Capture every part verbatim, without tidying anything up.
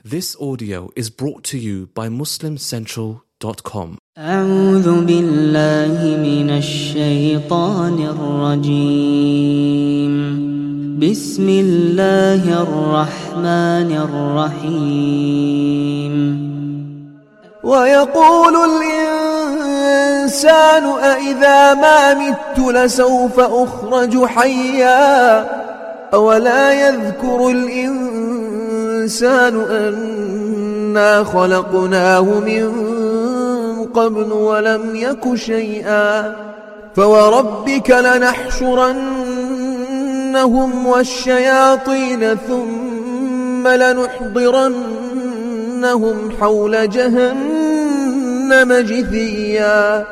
This audio is brought to you by muslim central dot com. أعوذ بالله من الشيطان الرجيم. بسم الله الرحمن الرحيم. ويقول الإنسان أإذا ما مت لسوف أخرج حيا أولا يذكر الإنسان أنا خلقناه من قبل ولم يك شيئا فوربك لنحشرنهم والشياطين ثم لنحضرنهم حول جهنم جثيا.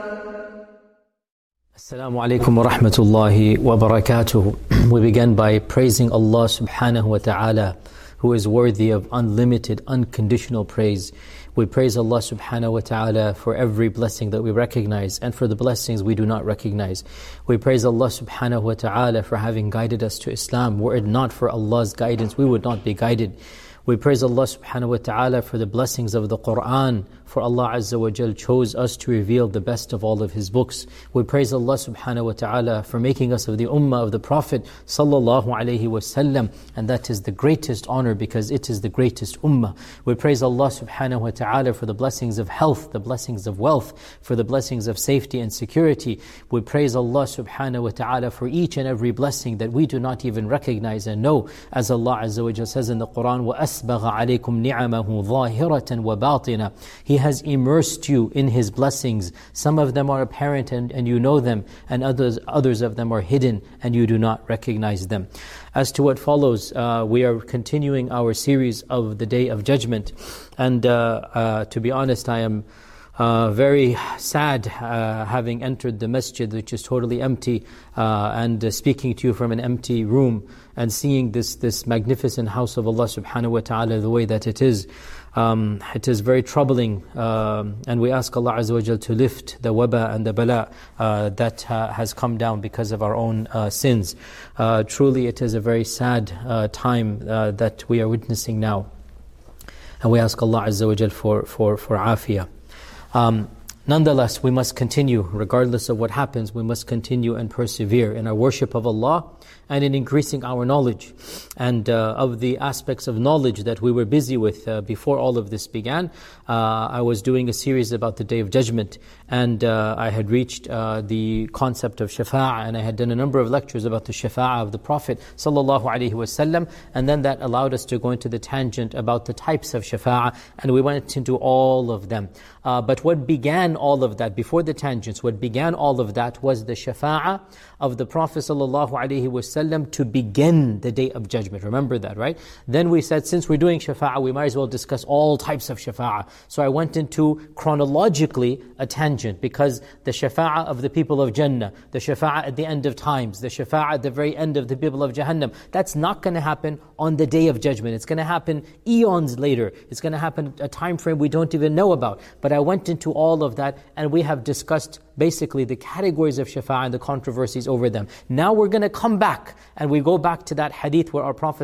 Assalamu alaikum wa rahmatullahi wa barakatuh. We begin by praising Allah subhanahu wa ta'ala, who is worthy of unlimited, unconditional praise. We praise Allah subhanahu wa ta'ala for every blessing that we recognize and for the blessings we do not recognize. We praise Allah subhanahu wa ta'ala for having guided us to Islam. Were it not for Allah's guidance, we would not be guided. We praise Allah subhanahu wa ta'ala for the blessings of the Qur'an, for Allah Azza wa Jal chose us to reveal the best of all of His books. We praise Allah subhanahu wa ta'ala for making us of the ummah of the Prophet sallallahu alayhi wa sallam, and that is the greatest honor because it is the greatest ummah. We praise Allah subhanahu wa ta'ala for the blessings of health, the blessings of wealth, for the blessings of safety and security. We praise Allah subhanahu wa ta'ala for each and every blessing that we do not even recognize and know. As Allah Azza wa Jal says in the Qur'an, وَأَسْبَغَ عَلَيْكُمْ نِعَمَهُ ظَاهِرَةً وَبَاطِنًا. He has immersed you in His blessings. Some of them are apparent and, and you know them, and others others of them are hidden and you do not recognize them. As to what follows, uh, we are continuing our series of the Day of Judgment. And uh, uh, to be honest, I am uh, very sad uh, having entered the masjid, which is totally empty, uh, and uh, speaking to you from an empty room, and seeing this, this magnificent house of Allah subhanahu wa ta'ala the way that it is. Um, it is very troubling, um, and we ask Allah Azza wa Jal to lift the waba and the bala uh, that uh, has come down because of our own uh, sins. Uh, truly it is a very sad uh, time uh, that we are witnessing now, and we ask Allah Azza wa Jal for, for, for afiyah. Um, nonetheless, we must continue, regardless of what happens, we must continue and persevere in our worship of Allah and in increasing our knowledge. And uh, of the aspects of knowledge that we were busy with uh, before all of this began, uh, I was doing a series about the Day of Judgment, and uh, I had reached uh, the concept of shafa'ah, and I had done a number of lectures about the shafa'ah of the Prophet sallallahu alaihi wasallam, and then that allowed us to go into the tangent about the types of shafa'ah, and we went into all of them. Uh, but what began all of that, before the tangents, what began all of that was the shafa'ah of the Prophet sallallahu alaihi wasallam to begin the Day of Judgment. Remember that, right? Then we said, since we're doing shafa'ah, we might as well discuss all types of shafa'ah. So I went into chronologically a tangent, because the shafa'ah of the people of Jannah, the shafa'ah at the end of times, the shafa'ah at the very end of the people of Jahannam, that's not going to happen on the Day of Judgment. It's going to happen eons later. It's going to happen a time frame we don't even know about. But I went into all of that, and we have discussed basically the categories of shafa'ah and the controversies over them. Now we're going to come back, and we go back to that hadith where our Prophet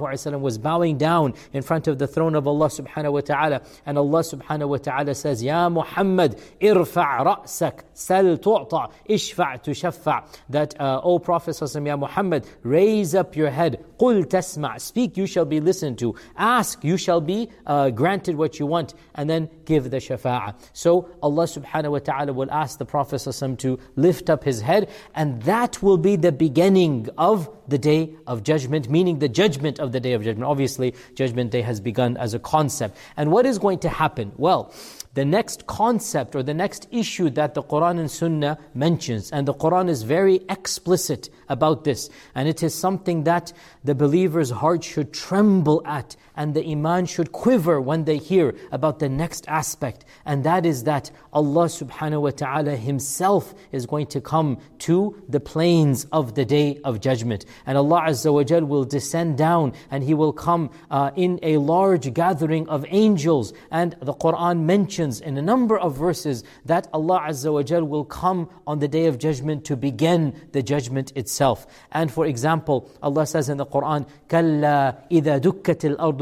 ﷺ was bowing down in front of the throne of Allah subhanahu wa ta'ala, and Allah subhanahu wa ta'ala says, Ya Muhammad, irfa' ra'sak, sal tu'ta, ishfa' tushaffa. That, uh, O Prophet ﷺ, Ya Muhammad, raise up your head, qul tasma', speak, you shall be listened to, ask, you shall be uh, granted what you want, and then give the shafa'ah. So Allah subhanahu wa ta'ala will ask the Prophet ﷺ to lift up his head, and that will be the beginning of the Day of Judgment, meaning the judgment of the Day of Judgment. Obviously, Judgment Day has begun as a concept. And what is going to happen? Well, the next concept or the next issue that the Qur'an and Sunnah mentions, and the Qur'an is very explicit about this, and it is something that the believer's heart should tremble at, and the iman should quiver when they hear about the next aspect, and that is that Allah subhanahu wa ta'ala Himself is going to come to the plains of the Day of Judgment. And Allah Azza wa Jal will descend down, and He will come uh, in a large gathering of angels. And the Qur'an mentions in a number of verses that Allah Azza wa Jal will come on the Day of Judgment to begin the judgment itself. And for example, Allah says in the Qur'an, كَلَّا إِذَا دُكَّتِ الْأَرْضُ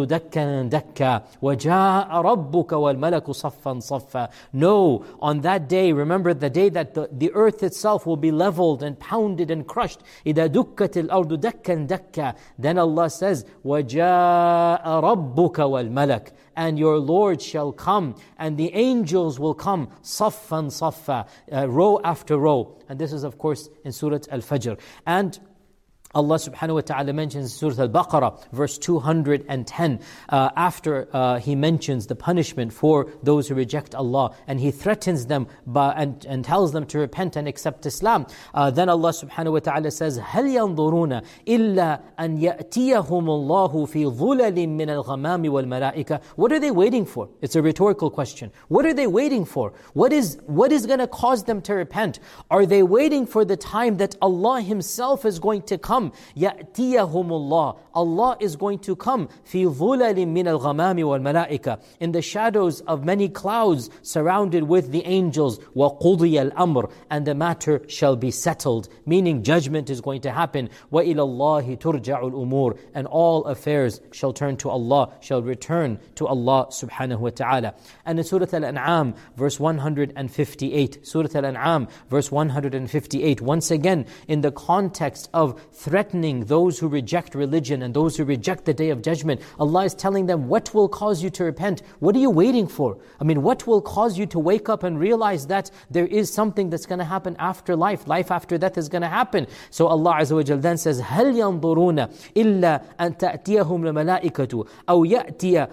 الْأَرْضُ دَكًّا دَكًّا وَجَاءَ رَبُّكَ وَالْمَلَكُ صَفًّا صَفًّا. No, on that day, remember the day that the, the earth itself will be leveled and pounded and crushed. إِذَا دُكَّتِ الْأَرْضُ دَكًّا دَكًّا. Then Allah says, وَجَاءَ رَبُّكَ وَالْمَلَكُ. And your Lord shall come, and the angels will come, صَفًّا صَفًّا, uh, row after row. And this is of course in Surah Al-Fajr. And Allah subhanahu wa ta'ala mentions in Surah Al-Baqarah, verse two hundred ten, uh, after uh, He mentions the punishment for those who reject Allah, and He threatens them by, and, and tells them to repent and accept Islam. Uh, then Allah subhanahu wa ta'ala says, هَلْ يَنظُرُونَ إِلَّا أَنْ يَأْتِيَهُمُ اللَّهُ فِي ظُلَلٍ مِّنَ الْغَمَامِ وَالْمَلَائِكَةِ. What are they waiting for? It's a rhetorical question. What are they waiting for? What is, what is going to cause them to repent? Are they waiting for the time that Allah Himself is going to come? يَأْتِيَهُمُ اللَّهِ. Allah is going to come فِي ظُلَلٍ مِّنَ الْغَمَامِ وَالْمَلَائِكَةِ, in the shadows of many clouds surrounded with the angels. وَقُضِيَ الْأَمْرِ. And the matter shall be settled, meaning judgment is going to happen. وَإِلَى اللَّهِ تُرْجَعُ الْأُمُورِ. And all affairs shall turn to Allah, shall return to Allah subhanahu wa ta'ala. And in Surah Al-An'am, verse one hundred fifty-eight, Surah Al-An'am, verse one hundred fifty-eight, once again in the context of threatening those who reject religion and those who reject the Day of Judgment, Allah is telling them, what will cause you to repent? What are you waiting for? I mean, what will cause you to wake up and realize that there is something that's going to happen after life? Life after death is going to happen. So Allah Azza wa Jal then says, هَلْ يَنظُرُونَ إِلَّا أَن تَأْتِيَهُمْ الْمَلَائِكَةُ أَوْ يَأْتِيَ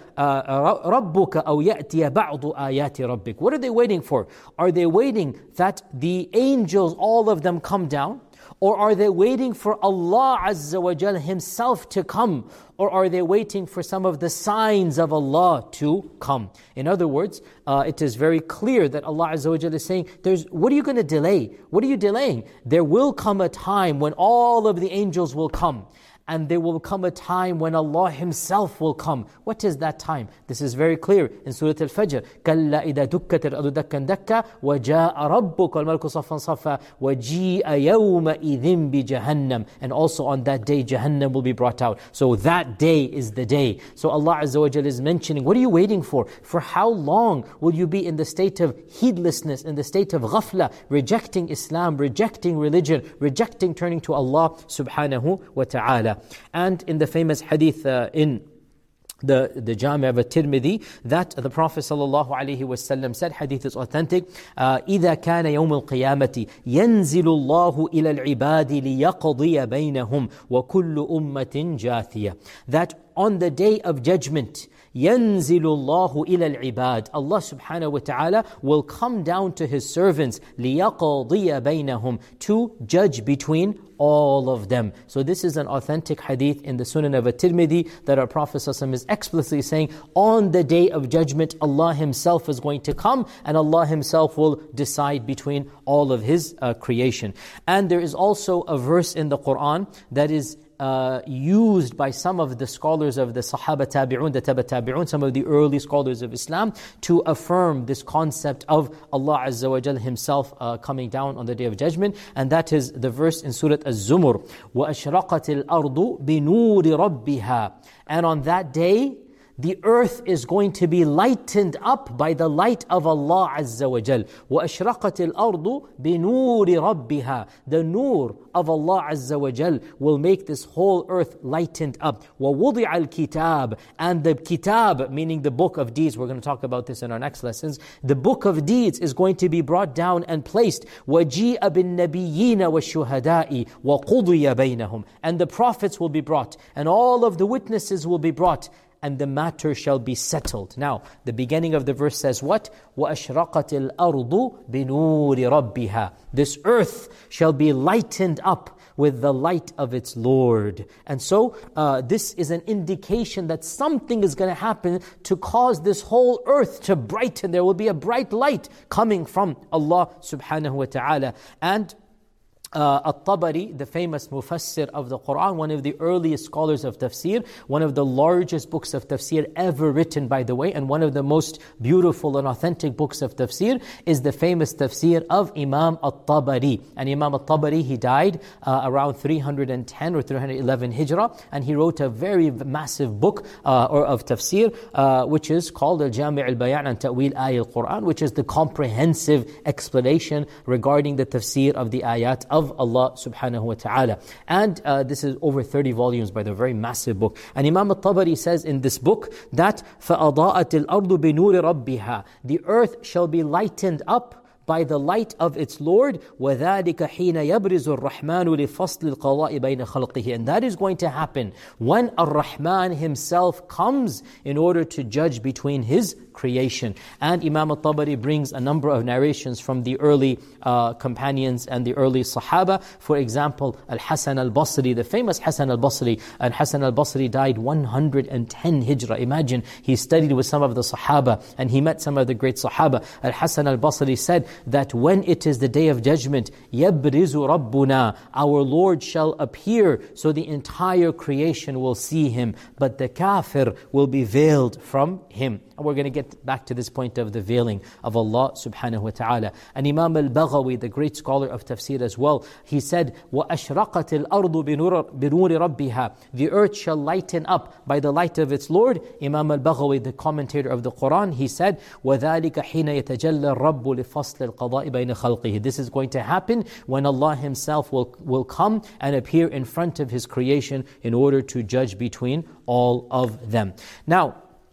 رَبُّكَ أَوْ يَأْتِيَ بَعْضُ آيَاتِ رَبِّكَ. What are they waiting for? Are they waiting that the angels, all of them, come down? Or are they waiting for Allah Azza wa Jal Himself to come? Or are they waiting for some of the signs of Allah to come? In other words, uh, it is very clear that Allah Azza wa Jal is saying, "There's what are you going to delay? What are you delaying? There will come a time when all of the angels will come. And there will come a time when Allah Himself will come. What is that time? This is very clear in Surah Al-Fajr. كَلَّا إِذَا دُكَّتِ الْأَرْضُ دَكًّا دَكًّا وَجَاءَ رَبُّكَ وَالْمَلَكُ صَفًّا صَفًّا وَجِيءَ يَوْمَئِذٍ بِجَهَنَّمَ. And also on that day, Jahannam will be brought out. So that day is the day. So Allah Azza wa Jalla is mentioning, what are you waiting for? For how long will you be in the state of heedlessness, in the state of ghafla, rejecting Islam, rejecting religion, rejecting turning to Allah subhanahu wa ta'ala? And in the famous hadith uh, in the, the Jami' of At-Tirmidhi, that the Prophet sallallahu alaihi wasallam said, hadith is authentic, uh, إِذَا كَانَ يَوْمُ الْقِيَامَةِ يَنْزِلُ اللَّهُ إِلَى الْعِبَادِ لِيَقْضِيَ بَيْنَهُمْ وَكُلُّ أُمَّةٍ جَاثِيَةٍ. That on the day of judgment, يَنْزِلُ اللَّهُ إِلَى الْعِبَادِ. Allah subhanahu wa ta'ala will come down to His servants, لِيَقْضِيَ بَيْنَهُمْ, to judge between all of them. So this is an authentic hadith in the Sunan of At-Tirmidhi that our Prophet ﷺ is explicitly saying, on the day of judgment, Allah Himself is going to come and Allah Himself will decide between all of His uh, creation. And there is also a verse in the Quran that is Uh, used by some of the scholars of the Sahaba Tabi'un, the Taba Tabi'un, some of the early scholars of Islam, to affirm this concept of Allah Azza wa Jal Himself uh, coming down on the Day of Judgment. And that is the verse in Surah Az-Zumur, وَأَشْرَقَتِ الْأَرْضُ بِنُورِ رَبِّهَا. And on that day, the earth is going to be lightened up by the light of Allah Azza wa Jal. وَأَشْرَقَتِ الْأَرْضُ بِنُورِ رَبِّهَا. The nur of Allah Azza wa Jal will make this whole earth lightened up. وَوُضِعَ الْكِتَابِ. And the kitab, meaning the book of deeds, we're going to talk about this in our next lessons, the book of deeds is going to be brought down and placed. وَجِيءَ بِالنَّبِيِّينَ وَالشُّهَدَاءِ وَقُضِيَ بَيْنَهُم. And the prophets will be brought, and all of the witnesses will be brought, and the matter shall be settled. Now, the beginning of the verse says what? وَأَشْرَقَتِ الْأَرْضُ بِنُورِ رَبِّهَا. This earth shall be lightened up with the light of its Lord. And so, uh, this is an indication that something is going to happen to cause this whole earth to brighten. There will be a bright light coming from Allah subhanahu wa ta'ala. And Uh, At-Tabari, the famous mufassir of the Quran, one of the earliest scholars of tafsir, one of the largest books of tafsir ever written, by the way, and one of the most beautiful and authentic books of tafsir is the famous tafsir of Imam At-Tabari. And Imam At-Tabari, he died uh, around three hundred ten or three hundred eleven Hijrah, and he wrote a very massive book uh, or of tafsir, uh, which is called Al-Jami' al-Bayan an Ta'wil Ayat al-Quran, which is the comprehensive explanation regarding the tafsir of the ayat of Of Allah subhanahu wa ta'ala. And uh, this is over thirty volumes by the very massive book. And Imam al-Tabari says in this book that فَأَضَاءَتِ الْأَرْضُ بِنُورِ رَبِّهَا, the earth shall be lightened up by the light of its Lord. وَذَلِكَ حِينَ يَبْرِزُ الرَّحْمَنُ لِفَصْلِ الْقَضَاءِ بَيْنَ خَلْقِهِ. And that is going to happen when Ar-Rahman himself comes in order to judge between his creation. And Imam al-Tabari brings a number of narrations from the early uh, companions and the early Sahaba. For example, Al-Hasan al-Basri, the famous Hasan al-Basri. And Hasan al-Basri died one hundred ten Hijrah. Imagine, he studied with some of the Sahaba and he met some of the great Sahaba. Al-Hasan al-Basri said that when it is the day of judgment, يَبْرِزُ رَبُّنَا, our Lord shall appear, so the entire creation will see him, but the kafir will be veiled from him. And we're going to get back to this point of the veiling of Allah subhanahu wa ta'ala. And Imam al-Baghawi, the great scholar of tafsir as well, he said, وَأَشْرَقَتِ الْأَرْضُ بِنُورِ رَبِّهَا, the earth shall lighten up by the light of its Lord. Imam al-Baghawi, the commentator of the Quran, he said, وَذَلِكَ حِينَ يَتَجَلَّى الرَّبُّ لِفَصْلِ الْقَضَاءِ بَيْنَ خَلْقِهِ. This is going to happen when Allah himself will, will come and appear in front of his creation in order to judge between all of them. Now,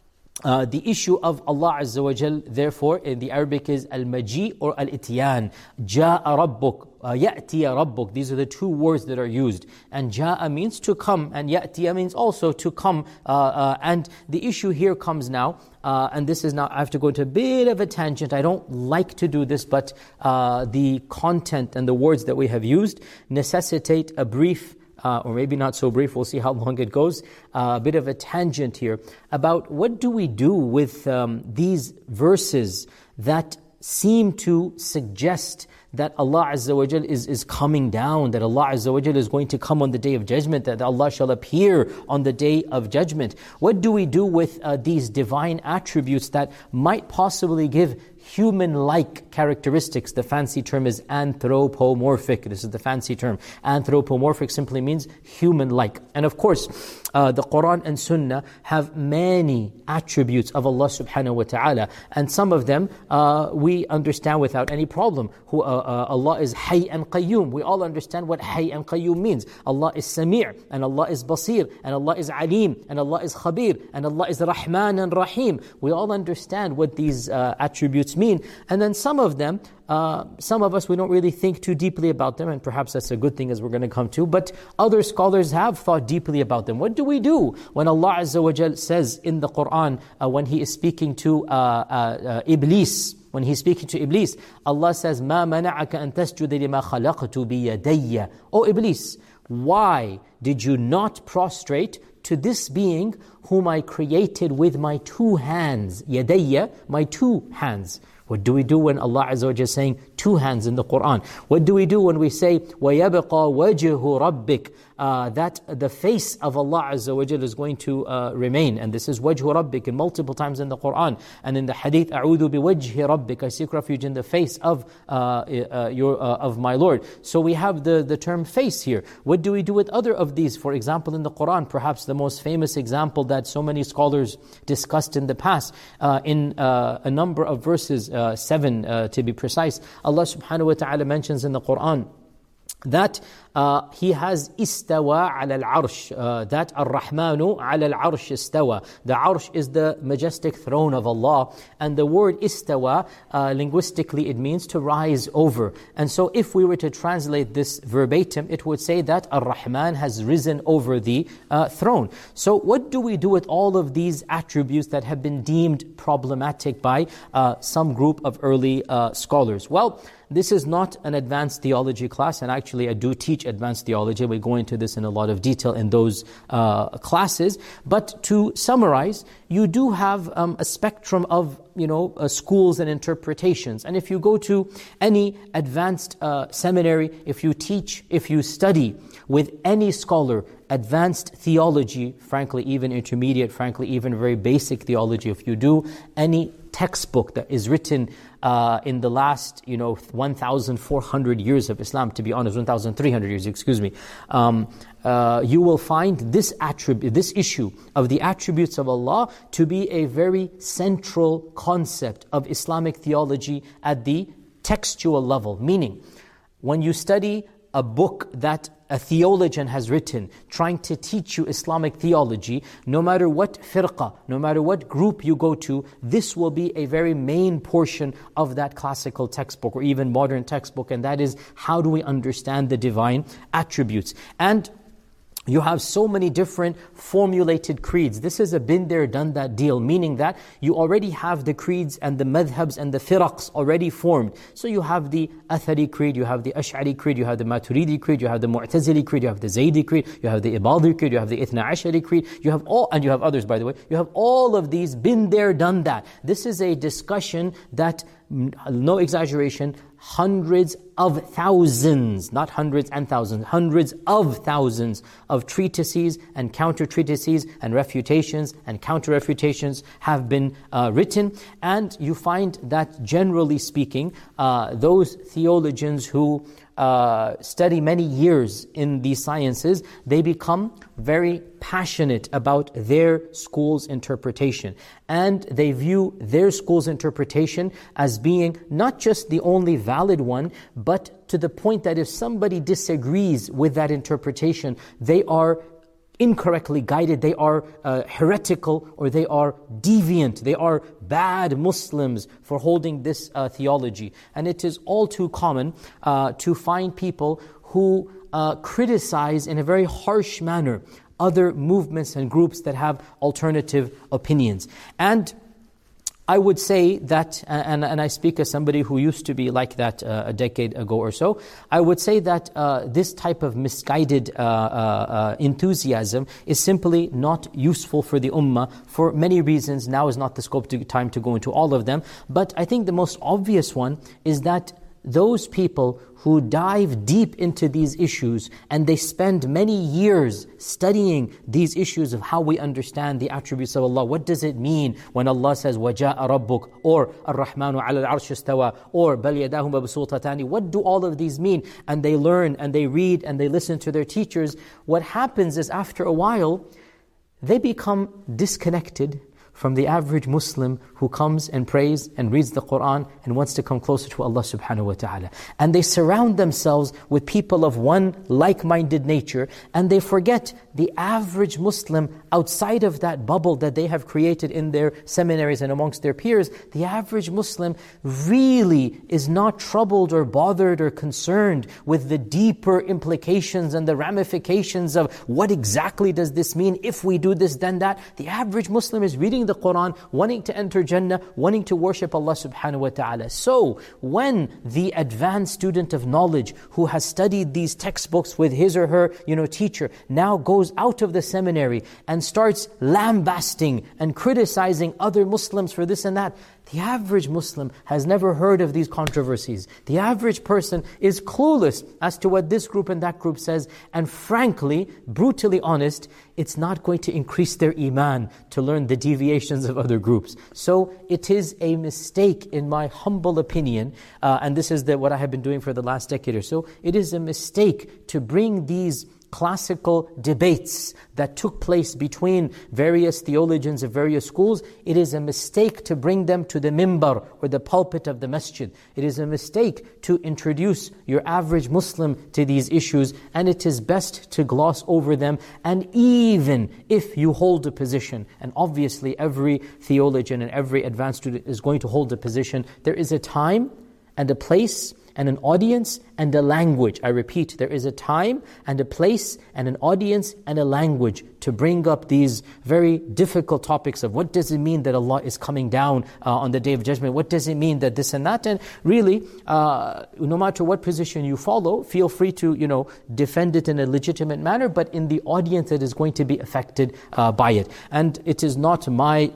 Uh, the issue of Allah Azza wa Jal, therefore, in the Arabic is al-maji or al-ityan. Ja'a rabbuk, uh, ya'tiya rabbuk. These are the two words that are used. And ja'a means to come, and ya'tiya means also to come. Uh, uh, and the issue here comes now, uh, and this is now, I have to go into a bit of a tangent. I don't like to do this, but uh, the content and the words that we have used necessitate a brief Uh, or maybe not so brief, we'll see how long it goes, uh, a bit of a tangent here about what do we do with um, these verses that seem to suggest that Allah Azza wa Jal is, is coming down, that Allah Azza wa Jal is going to come on the Day of Judgment, that Allah shall appear on the Day of Judgment. What do we do with uh, these divine attributes that might possibly give human-like characteristics? The fancy term is anthropomorphic. This is the fancy term. Anthropomorphic simply means human-like. And of course, uh, the Quran and Sunnah have many attributes of Allah subhanahu wa ta'ala. And some of them uh, we understand without any problem. Who, uh, uh, Allah is Hayy and Qayyum. We all understand what Hayy and Qayyum means. Allah is Sami' and Allah is Basir and Allah is Alim and Allah is Khabir and Allah is Rahman and Rahim. We all understand what these uh, attributes mean. And then some of them, uh, some of us, we don't really think too deeply about them, and perhaps that's a good thing as we're going to come to, but other scholars have thought deeply about them. What do we do when Allah Azza wa Jal says in the Quran, uh, when He is speaking to uh, uh, uh, Iblis, when He's speaking to Iblis, Allah says, مَا مَنَعَكَ أَن تَسْجُدَ لِمَا خَلَقْتُ بِيَدَيَّ. O Iblis, why did you not prostrate to this being whom I created with my two hands? Yadayya, my two hands. What do we do when Allah Azza wa Jalla is saying two hands in the Quran? What do we do when we say وَيَبْقَى وَجْهُ رَبِّكَ, uh, that the face of Allah Azza wa Jalla is going to uh, remain? And this is وَجْهُ رَبِّكَ, and multiple times in the Quran. And in the hadith, أَعُوذُ بِوَجْهِ رَبِّكَ, I seek refuge in the face of uh, uh, your uh, of my Lord. So we have the, the term face here. What do we do with other of these? For example, in the Quran, perhaps the most famous example that so many scholars discussed in the past, uh, in uh, a number of verses, uh, seven uh, to be precise, Allah subhanahu wa ta'ala mentions in the Quran that uh, He has istawa ala al-arsh, uh, that ar-Rahmanu ala al-arsh istawa. The arsh is the majestic throne of Allah, and the word istawa, uh, linguistically it means to rise over. And so if we were to translate this verbatim, it would say that ar-Rahman has risen over the uh, throne. So what do we do with all of these attributes that have been deemed problematic by uh, some group of early uh, scholars? Well, this is not an advanced theology class, and actually I do teach advanced theology. We go into this in a lot of detail in those uh, classes. But to summarize, you do have um, a spectrum of you know, uh, schools and interpretations. And if you go to any advanced uh, seminary, if you teach, if you study with any scholar, advanced theology, frankly even intermediate, frankly even very basic theology, if you do any textbook that is written uh, in the last, you know, one thousand four hundred years of Islam, to be honest, one thousand three hundred years, excuse me, um, uh, you will find this attribute, this issue of the attributes of Allah to be a very central concept of Islamic theology at the textual level. Meaning, when you study a book that a theologian has written, trying to teach you Islamic theology, no matter what firqa, no matter what group you go to, this will be a very main portion of that classical textbook or even modern textbook, and that is, how do we understand the divine attributes? And you have so many different formulated creeds. This is a been there, done that deal, meaning that you already have the creeds and the madhabs and the firaqs already formed. So you have the Athari creed, you have the Ash'ari creed, you have the Maturidi creed, you have the Mu'tazili creed, you have the Zaydi creed, you have the Ibadi creed, you have the Ithna Ashari creed, you have all, and you have others, by the way. You have all of these, been there, done that. This is a discussion that, no exaggeration, hundreds of thousands, not hundreds and thousands, hundreds of thousands of treatises and counter-treatises and refutations and counter-refutations have been uh, written. And you find that, generally speaking, uh, those theologians who Uh, study many years in these sciences, they become very passionate about their school's interpretation. And they view their school's interpretation as being not just the only valid one, but to the point that if somebody disagrees with that interpretation, they are incorrectly guided, they are uh, heretical, or they are deviant, they are bad Muslims for holding this uh, theology. And it is all too common uh, to find people who uh, criticize in a very harsh manner other movements and groups that have alternative opinions. And I would say that, and, and I speak as somebody who used to be like that uh, a decade ago or so, I would say that uh, this type of misguided uh, uh, uh, enthusiasm is simply not useful for the ummah for many reasons. Now is not the scope to, time to go into all of them. But I think the most obvious one is that those people who dive deep into these issues and they spend many years studying these issues of how we understand the attributes of Allah. What does it mean when Allah says, وَجَاءَ رَبُّكَ, or الرحمن على العرش استوى, or بَلْ يَدَاهُ مَبْسُوطَتَانِ? What do all of these mean? And they learn and they read and they listen to their teachers. What happens is, after a while, they become disconnected from the average Muslim who comes and prays and reads the Qur'an and wants to come closer to Allah subhanahu wa ta'ala. And they surround themselves with people of one like-minded nature, and they forget the average Muslim outside of that bubble that they have created in their seminaries and amongst their peers. The average Muslim really is not troubled or bothered or concerned with the deeper implications and the ramifications of what exactly does this mean, if we do this, then that. The average Muslim is reading the Qur'an, wanting to enter Jannah, wanting to worship Allah subhanahu wa ta'ala. So, when the advanced student of knowledge who has studied these textbooks with his or her, you know, teacher, now goes out of the seminary and starts lambasting and criticizing other Muslims for this and that, the average Muslim has never heard of these controversies. The average person is clueless as to what this group and that group says. And frankly, brutally honest, it's not going to increase their iman to learn the deviations of other groups. So it is a mistake, in my humble opinion, uh, and this is the, what I have been doing for the last decade or so, it is a mistake to bring these classical debates that took place between various theologians of various schools. It is a mistake to bring them to the mimbar or the pulpit of the masjid. It is a mistake to introduce your average Muslim to these issues, and it is best to gloss over them. And even if you hold a position, and obviously every theologian and every advanced student is going to hold a position, there is a time and a place and an audience and a language. I repeat, there is a time and a place and an audience and a language to bring up these very difficult topics of what does it mean that Allah is coming down uh, on the Day of Judgment? What does it mean that this and that? And really, uh, no matter what position you follow, feel free to, you know, defend it in a legitimate manner, but in the audience that is going to be affected uh, by it. And it is not my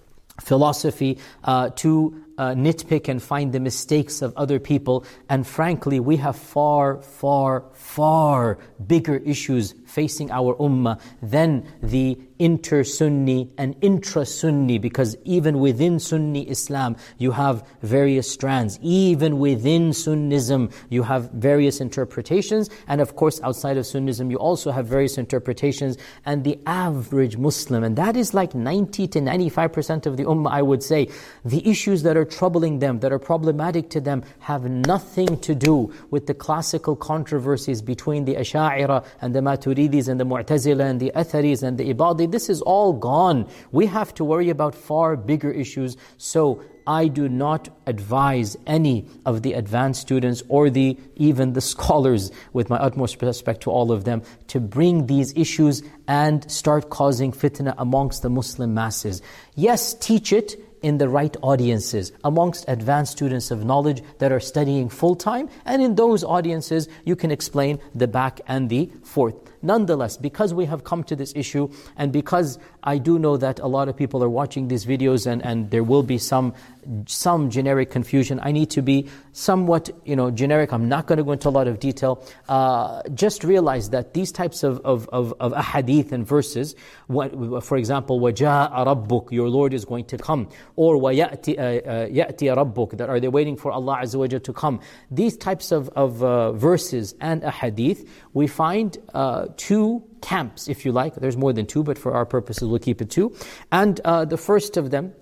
philosophy uh, to uh, nitpick and find the mistakes of other people. And frankly, we have far, far, far bigger issues facing our ummah than the inter-Sunni and intra-Sunni, because even within Sunni Islam, you have various strands. Even within Sunnism, you have various interpretations. And of course, outside of Sunnism, you also have various interpretations. And the average Muslim, and that is like ninety to ninety-five percent of the ummah, I would say, the issues that are troubling them, that are problematic to them, have nothing to do with the classical controversies between the Asha'ira and the Maturidis and the Mu'tazila and the Atharis and the Ibadi. This is all gone. We have to worry about far bigger issues. So I do not advise any of the advanced students or the even the scholars, with my utmost respect to all of them, to bring these issues and start causing fitna amongst the Muslim masses. Yes, teach it in the right audiences, amongst advanced students of knowledge that are studying full-time, and in those audiences you can explain the back and the forth. Nonetheless, because we have come to this issue, and because I do know that a lot of people are watching these videos and, and there will be some some generic confusion, I need to be somewhat, you know, generic. I'm not going to go into a lot of detail. Uh, just realize that these types of, of, of, of ahadith and verses, what, for example, وَجَاءَ رَبُّكَ, your Lord is going to come, or وَيَأْتِي uh, يَأْتِي رَبُّكَ, that are they waiting for Allah Azza wa Jalla to come. These types of, of uh, verses and ahadith, we find uh, two camps, if you like. There's more than two, but for our purposes we'll keep it two. And uh, the first of them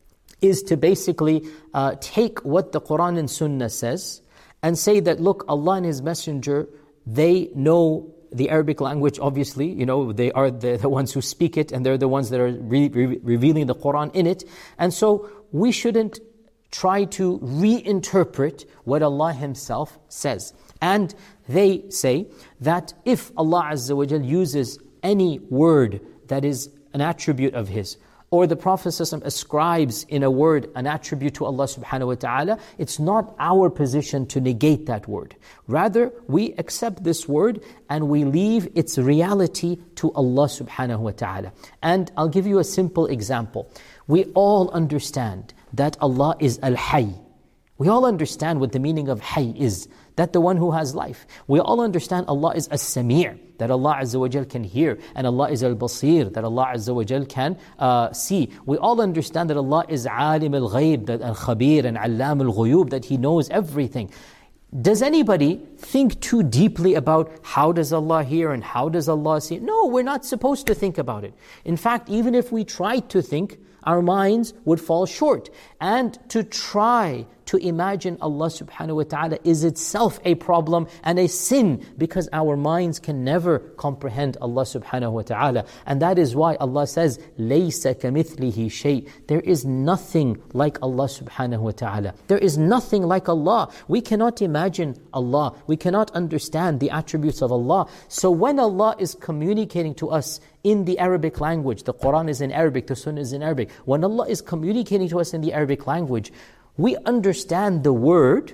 is to basically uh, take what the Quran and Sunnah says and say that, look, Allah and His Messenger, they know the Arabic language, obviously, you know, they are the, the ones who speak it, and they're the ones that are re- re- revealing the Quran in it. And so we shouldn't try to reinterpret what Allah Himself says. And they say that if Allah Azza wa Jal uses any word that is an attribute of His, or the Prophet ﷺ ascribes in a word an attribute to Allah subhanahu wa ta'ala, it's not our position to negate that word. Rather, we accept this word and we leave its reality to Allah subhanahu wa ta'ala. And I'll give you a simple example. We all understand that Allah is Al-Hayy. We all understand what the meaning of Hayy is, that the one who has life. We all understand Allah is As-Sami', that Allah Azza wa Jal can hear, and Allah is Al-Basir, that Allah Azza wa Jal can uh, see. We all understand that Allah is Alim al-Ghayb, that Al-Khabir and Allam al-Ghuyub, that He knows everything. Does anybody think too deeply about how does Allah hear and how does Allah see? No, we're not supposed to think about it. In fact, even if we tried to think, our minds would fall short. And to try to imagine Allah subhanahu wa ta'ala is itself a problem and a sin, because our minds can never comprehend Allah subhanahu wa ta'ala. And that is why Allah says, لَيْسَ كَمِثْلِهِ شَيْءٍ. There is nothing like Allah subhanahu wa ta'ala. There is nothing like Allah. We cannot imagine Allah. We cannot understand the attributes of Allah. So when Allah is communicating to us in the Arabic language, the Quran is in Arabic, the Sunnah is in Arabic. When Allah is communicating to us in the Arabic language, we understand the word,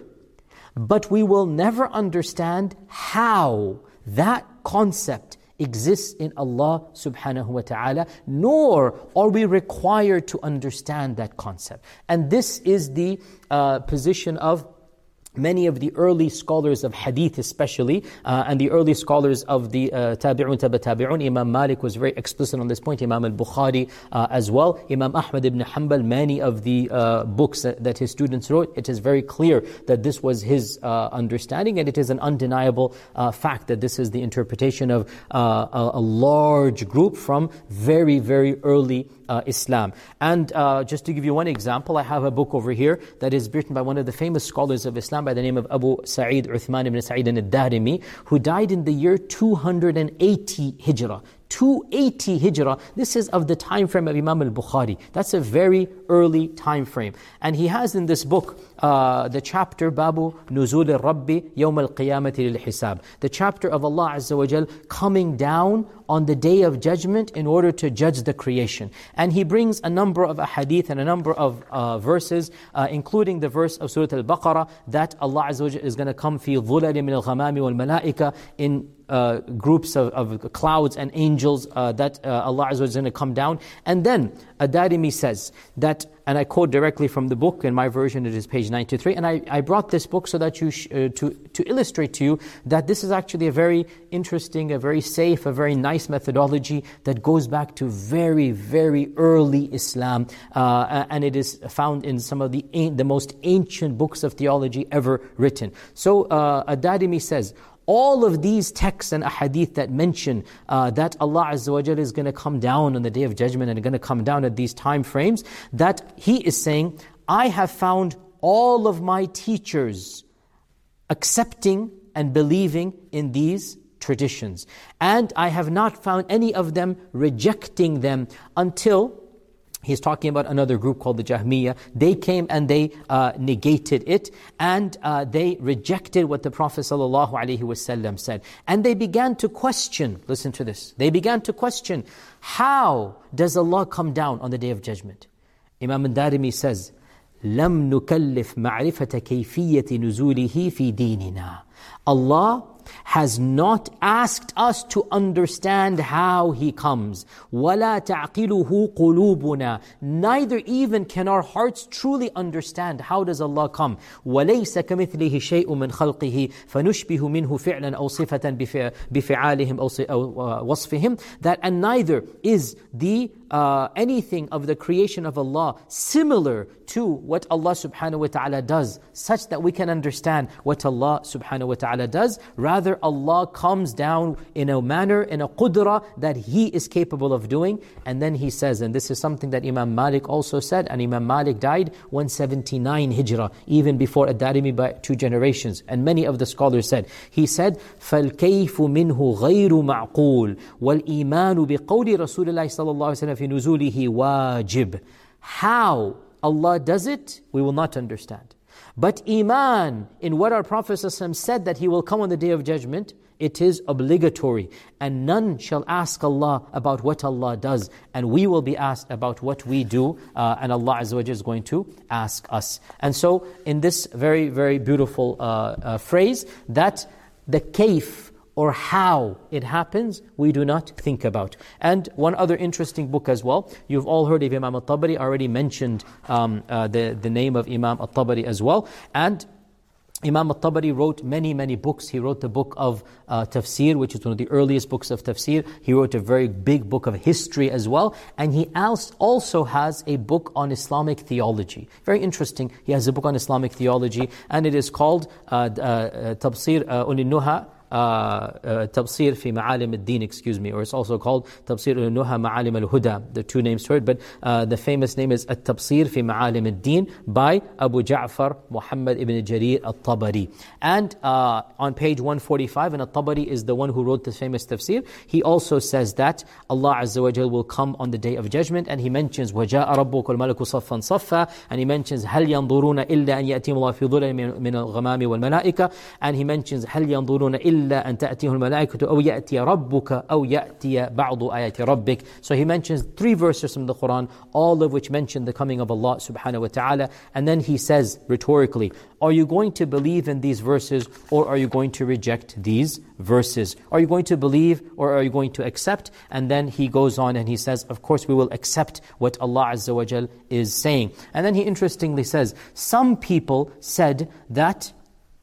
but we will never understand how that concept exists in Allah subhanahu wa ta'ala, nor are we required to understand that concept. And this is the uh, position of many of the early scholars of hadith especially, uh, and the early scholars of the uh, tabi'un, taba tabi'un. Imam Malik was very explicit on this point, Imam al-Bukhari uh, as well, Imam Ahmad ibn Hanbal, many of the uh, books that, that his students wrote, it is very clear that this was his uh, understanding, and it is an undeniable uh, fact that this is the interpretation of uh, a, a large group from very, very early Uh, Islam. And uh, just to give you one example, I have a book over here that is written by one of the famous scholars of Islam by the name of Abu Sa'id Uthman ibn Sa'id al-Darimi, who died in the year two hundred eighty Hijrah. two eighty Hijrah. This is of the time frame of Imam al-Bukhari. That's a very early time frame. And he has in this book, uh, the chapter, Babu Nuzul al-Rabbi Yawm al-Qiyamati lil-Hisab. The chapter of Allah Azza wa Jal coming down on the Day of Judgment in order to judge the creation. And he brings a number of ahadith and a number of uh, verses, uh, including the verse of Surah Al-Baqarah, that Allah Azza wa Jal is going to come fi dhulal min al-ghamami wal-malaika, in Uh, groups of, of clouds and angels uh, that uh, Allah Azza wa Jalla is going to come down. And then Ad-Darimi says that, and I quote directly from the book, in my version it is page ninety-three, and I, I brought this book so that you sh- uh, to, to illustrate to you that this is actually a very interesting, a very safe, a very nice methodology that goes back to very, very early Islam, uh, and it is found in some of the, the most ancient books of theology ever written. So uh, Ad-Darimi says, all of these texts and ahadith that mention uh, that Allah Azza wa Jalla is going to come down on the Day of Judgment and going to come down at these time frames, that he is saying, I have found all of my teachers accepting and believing in these traditions. And I have not found any of them rejecting them until... He's talking about another group called the Jahmiyyah. They came and they uh, negated it, and uh, they rejected what the Prophet ﷺ said. And they began to question, listen to this, they began to question, how does Allah come down on the Day of Judgment? Imam Ad-Darimi says, لَمْ نُكَلِّفْ مَعْرِفَةَ كَيْفِيَّةِ نُزُولِهِ فِي دِينِنَا. Allah has not asked us to understand how He comes. وَلَا تَعْقِلُهُ قُلُوبُنَا. Neither even can our hearts truly understand how does Allah come. وَلَيْسَ كَمِثْلِهِ شَيْءٌ مِّنْ خَلْقِهِ فَنُشْبِهُ مِنْهُ فِعْلًا أَوْ صِفَةً بِفِعَالِهِمْ أَوْ وَصْفِهِمْ. That, and neither is the uh, anything of the creation of Allah similar to what Allah subhanahu wa ta'ala does, such that we can understand what Allah subhanahu wa ta'ala does. Rather, Allah comes down in a manner, in a qudra that He is capable of doing. And then He says, and this is something that Imam Malik also said, and Imam Malik died one seventy-nine Hijrah, even before Ad-Darimi by two generations. And many of the scholars said, he said, فَالْكَيْفُ مِنْهُ غَيْرُ مَعْقُولٍ وَالْإِيمَانُ بِقَوْلِ رَسُولِ اللَّهِ صَلَّى اللَّهُ عَلَيْهِ وسلم فِي نُزُولِهِ وَاجِبٌ. How Allah does it, we will not understand. But Iman, in what our Prophet ﷺ said that He will come on the Day of Judgment, it is obligatory. And none shall ask Allah about what Allah does. And we will be asked about what we do. Uh, and Allah Azza wa Jalla is going to ask us. And so, in this very, very beautiful uh, uh, phrase, that the kayf, or how it happens, we do not think about. And one other interesting book as well, you've all heard of Imam al-Tabari, already mentioned um, uh, the, the name of Imam al-Tabari as well. And Imam al-Tabari wrote many, many books. He wrote the book of uh, Tafsir, which is one of the earliest books of Tafsir. He wrote a very big book of history as well. And he also has a book on Islamic theology. Very interesting. He has a book on Islamic theology, and it is called uh, uh, Tafsir uh, Ul-Nuha, Uh, uh, Tabsir fi Ma'alim al-Din, excuse me, or it's also called Tabsir al-Nuha Ma'alim al-Huda. The two names for it, but uh, the famous name is At-Tabsir fi Ma'alim al-Din by Abu Ja'far Muhammad ibn Jarir al-Tabari. And uh, on page one forty-five, and al-Tabari is the one who wrote this famous tafsir, he also says that Allah Azza wa Jal will come on the Day of Judgment, and he mentions وَجَاءَ رَبُّكَ الْمَلَكُ صَفًّا صَفًّا, and he mentions هَلْ يَنظُرُونَ إِلَّا أَنْ يَأْتِيهِمُ اللَّهُ فِي ظُلَلٍ مِنَ الْغَمَامِ وَالْمَلَائِكَةِ, and he mentions هَلْ يَنظُرُونَ إِلَّا إلا أن تأتيه الملائكة أو يأتي ربك أو يأتي بعض آيات ربك. So he mentions three verses from the Quran, all of which mention the coming of Allah subhanahu wa ta'ala. And then he says rhetorically, are you going to believe in these verses, or are you going to reject these verses? Are you going to believe, or are you going to accept? And then he goes on and he says, of course we will accept what Allah Azza wa Jal is saying. And then he interestingly says, some people said that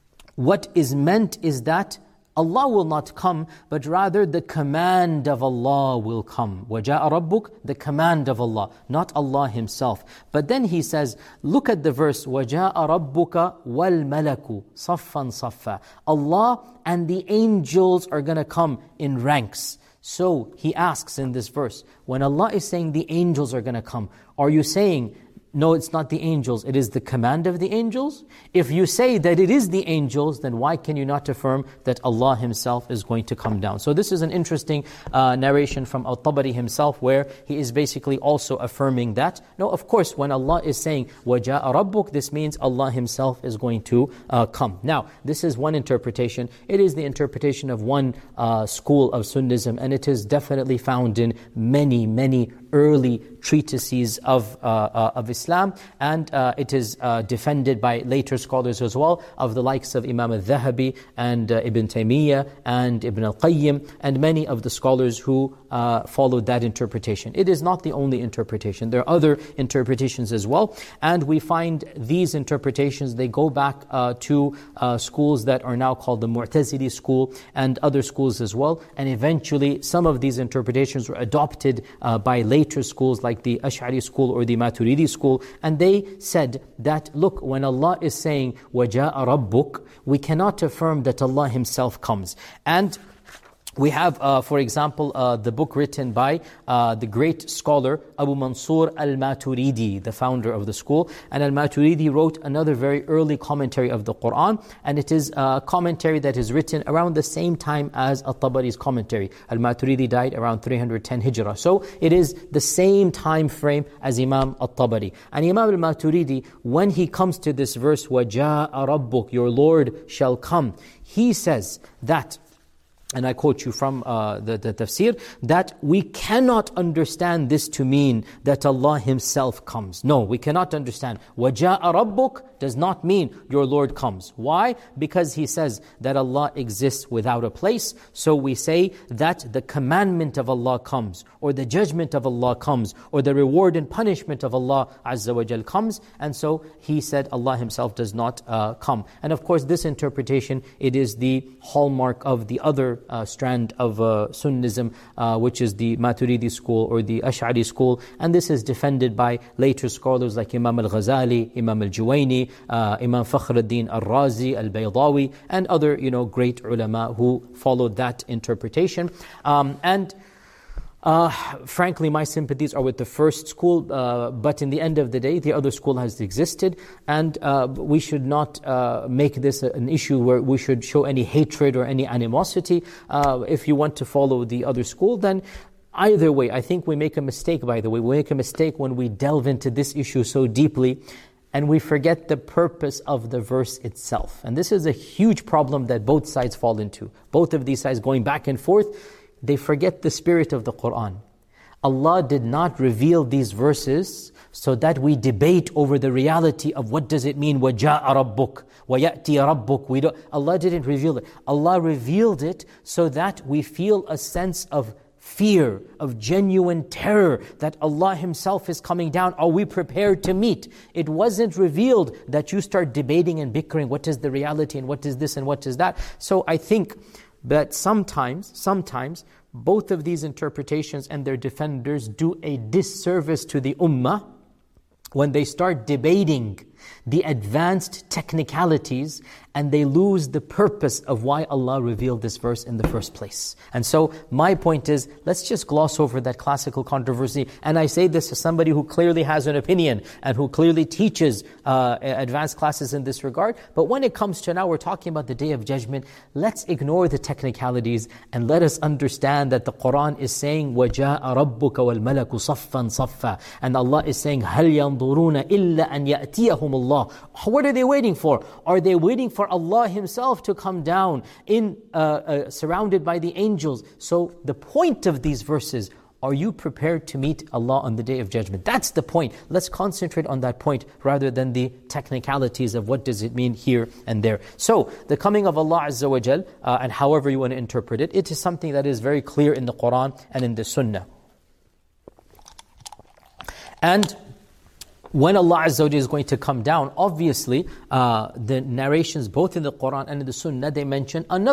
what is meant is that Allah will not come, but rather the command of Allah will come. وَجَاءَ رَبُّكَ, the command of Allah, not Allah Himself. But then he says, look at the verse, وَجَاءَ رَبُّكَ وَالْمَلَكُ صَفًّا صَفًّا. Allah and the angels are going to come in ranks. So he asks in this verse, when Allah is saying the angels are going to come, are you saying no, it's not the angels, it is the command of the angels. If you say that it is the angels, then why can you not affirm that Allah Himself is going to come down? So this is an interesting uh, narration from Al-Tabari himself, where he is basically also affirming that. No, of course, when Allah is saying, وَجَاءَ رَبُّكَ, this means Allah Himself is going to uh, come. Now, this is one interpretation. It is the interpretation of one uh, school of Sunnism, and it is definitely found in many, many early treatises of uh, uh, of Islam, and uh, it is uh, defended by later scholars as well, of the likes of Imam al-Dhahabi and uh, Ibn Taymiyyah and Ibn al-Qayyim, and many of the scholars who uh, followed that interpretation. It is not the only interpretation. There are other interpretations as well, and we find these interpretations, they go back uh, to uh, schools that are now called the Mu'tazili school and other schools as well, and eventually some of these interpretations were adopted uh, by later schools like the Ash'ari school or the Maturidi school, and they said that, look, when Allah is saying وَجَاءَ رَبُّكَ, we cannot affirm that Allah Himself comes. And we have, uh, for example, uh, the book written by uh, the great scholar Abu Mansur al-Maturidi, the founder of the school. And al-Maturidi wrote another very early commentary of the Qur'an, and it is a commentary that is written around the same time as Al-Tabari's commentary. Al-Maturidi died around three hundred ten Hijrah. So it is the same time frame as Imam Al-Tabari. And Imam Al-Maturidi, when he comes to this verse, وَجَاءَ رَبُّكَ, your Lord shall come, he says that, and I quote you from uh, the, the tafsir, that we cannot understand this to mean that Allah Himself comes. No, we cannot understand. وَجَاءَ رَبُّكَ does not mean your Lord comes. Why? Because he says that Allah exists without a place. So we say that the commandment of Allah comes, or the judgment of Allah comes, or the reward and punishment of Allah Azza wa Jal comes. And so he said Allah Himself does not uh, come. And of course this interpretation, it is the hallmark of the other uh, strand of uh, Sunnism, uh, which is the Maturidi school or the Ash'ari school. And this is defended by later scholars like Imam al-Ghazali, Imam al-Juwayni, Uh, Imam Fakhruddin al-Razi, al-Baydawi, and other, you know, great ulama who followed that interpretation. Um, and uh, frankly, my sympathies are with the first school, uh, but in the end of the day, the other school has existed, and uh, we should not uh, make this an issue where we should show any hatred or any animosity. Uh, if you want to follow the other school, then either way, I think we make a mistake, by the way. We make a mistake when we delve into this issue so deeply, and we forget the purpose of the verse itself. And this is a huge problem that both sides fall into. Both of these sides going back and forth, they forget the spirit of the Qur'an. Allah did not reveal these verses so that we debate over the reality of what does it mean, وَجَاءَ رَبُّكَ, وَيَأْتِي رَبُّكَ. We don't, Allah didn't reveal it. Allah revealed it so that we feel a sense of fear, of genuine terror, that Allah Himself is coming down. Are we prepared to meet? It wasn't revealed that you start debating and bickering, what is the reality and what is this and what is that. So I think that sometimes, sometimes, both of these interpretations and their defenders do a disservice to the ummah when they start debating the advanced technicalities, and they lose the purpose of why Allah revealed this verse in the first place. And so my point is, let's just gloss over that classical controversy. And I say this as somebody who clearly has an opinion and who clearly teaches uh, advanced classes in this regard. But when it comes to now, we're talking about the Day of Judgment, let's ignore the technicalities and let us understand that the Qur'an is saying, وَجَاءَ رَبُّكَ وَالْمَلَكُ صَفًّا صَفًّا. And Allah is saying, هَلْ يَنظُرُونَ إِلَّا أَنْ يَأْتِيَهُمُ اللَّهُ. What are they waiting for? Are they waiting for Allah Himself to come down in uh, uh, surrounded by the angels? So the point of these verses, are you prepared to meet Allah on the Day of Judgment? That's the point. Let's concentrate on that point rather than the technicalities of what does it mean here and there. So the coming of Allah Azza wa Jal, uh, and however you want to interpret it, it is something that is very clear in the Qur'an and in the Sunnah. And when Allah Azza wa Jalla is going to come down, obviously, uh, the narrations both in the Qur'an and in the Sunnah, they mention another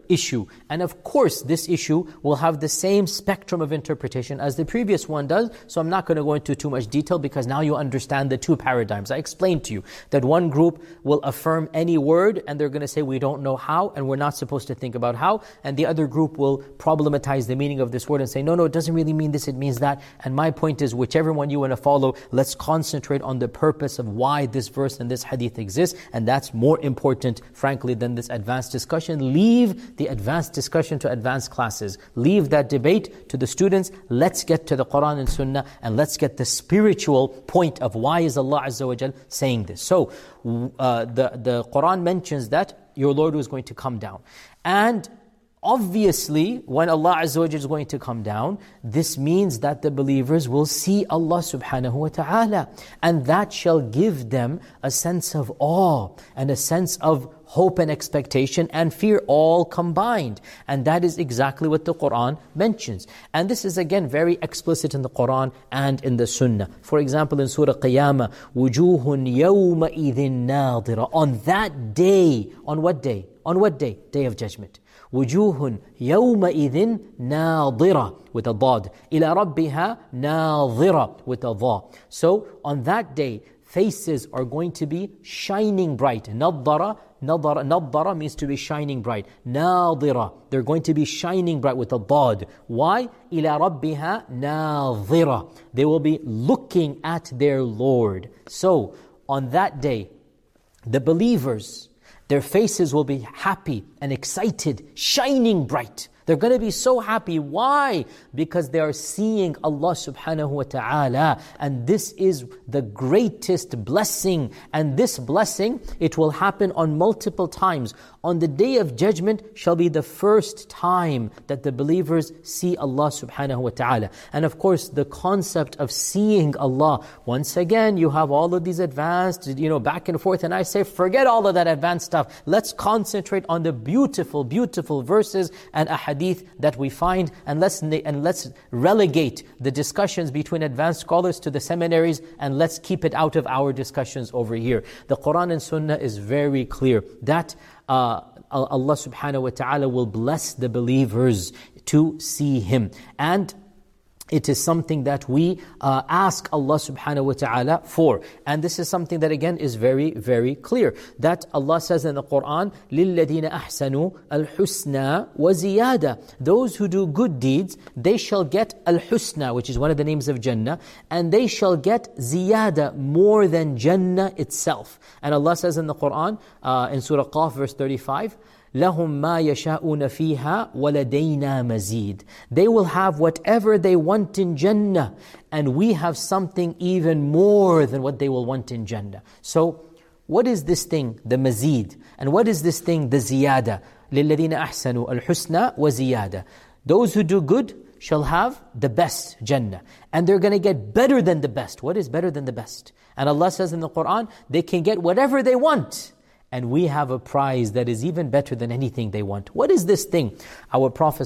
issue. And of course, this issue will have the same spectrum of interpretation as the previous one does. So I'm not going to go into too much detail because now you understand the two paradigms. I explained to you that one group will affirm any word and they're going to say we don't know how and we're not supposed to think about how. And the other group will problematize the meaning of this word and say, no, no, it doesn't really mean this, it means that. And my point is, whichever one you want to follow, let's concentrate on the purpose of why this verse and this hadith exists. And that's more important, frankly, than this advanced discussion. Leave the advanced discussion to advanced classes. Leave that debate to the students. Let's get to the Quran and Sunnah and let's get the spiritual point of why is Allah Azza wa Jal saying this. So uh, the, the Quran mentions that your Lord was going to come down. And obviously, when Allah Azza wa Jalla is going to come down, this means that the believers will see Allah subhanahu wa ta'ala. And that shall give them a sense of awe and a sense of hope and expectation and fear all combined. And that is exactly what the Quran mentions. And this is again very explicit in the Quran and in the Sunnah. For example, in Surah Qiyamah, وُجُوهٌ يَوْمَئِذٍ نَاظِرَةٌ. On that day, on what day? On what day? Day of Judgment. وُجُوهٌ يَوْمَئِذٍ نَاظِرَةٌ with a dad. إِلَى رَبِّهَا نَاظِرَةٌ with a dha. So on that day, faces are going to be shining bright. نَضَّرَ Nadara, nadara means to be shining bright. Nadira, they're going to be shining bright with a dad. Why? Ila rabbiha nadira. They will be looking at their Lord. So, on that day, the believers, their faces will be happy and excited, shining bright. They're going to be so happy. Why? Because they are seeing Allah subhanahu wa ta'ala. And this is the greatest blessing. And this blessing, it will happen on multiple times. On the Day of Judgment shall be the first time that the believers see Allah subhanahu wa ta'ala. And of course, the concept of seeing Allah, once again, you have all of these advanced, you know, back and forth. And I say, forget all of that advanced stuff. Let's concentrate on the beautiful, beautiful verses and ahadith that we find, and let's and let's relegate the discussions between advanced scholars to the seminaries, and let's keep it out of our discussions over here. The Quran and Sunnah is very clear that uh, Allah subhanahu wa ta'ala will bless the believers to see Him. And it is something that we uh, ask Allah subhanahu wa ta'ala for. And this is something that again is very, very clear. That Allah says in the Quran, لِلَّذِينَ أَحْسَنُوا الْحُسْنَى وَزِيَادَةً. Those who do good deeds, they shall get al-husna, which is one of the names of Jannah, and they shall get ziyada, more than Jannah itself. And Allah says in the Quran, uh, in Surah Qaf, verse thirty-five, لَهُمْ مَا يَشَاءُونَ فِيهَا وَلَدَيْنَا مَزِيدٌ. They will have whatever they want in Jannah, and we have something even more than what they will want in Jannah. So, what is this thing, the mazid? And what is this thing, the ziyada? لِلَّذِينَ أَحْسَنُوا الْحُسْنَى وَزِيَادَةً. Those who do good shall have the best Jannah. And they're going to get better than the best. What is better than the best? And Allah says in the Quran, they can get whatever they want. And we have a prize that is even better than anything they want. What is this thing? Our Prophet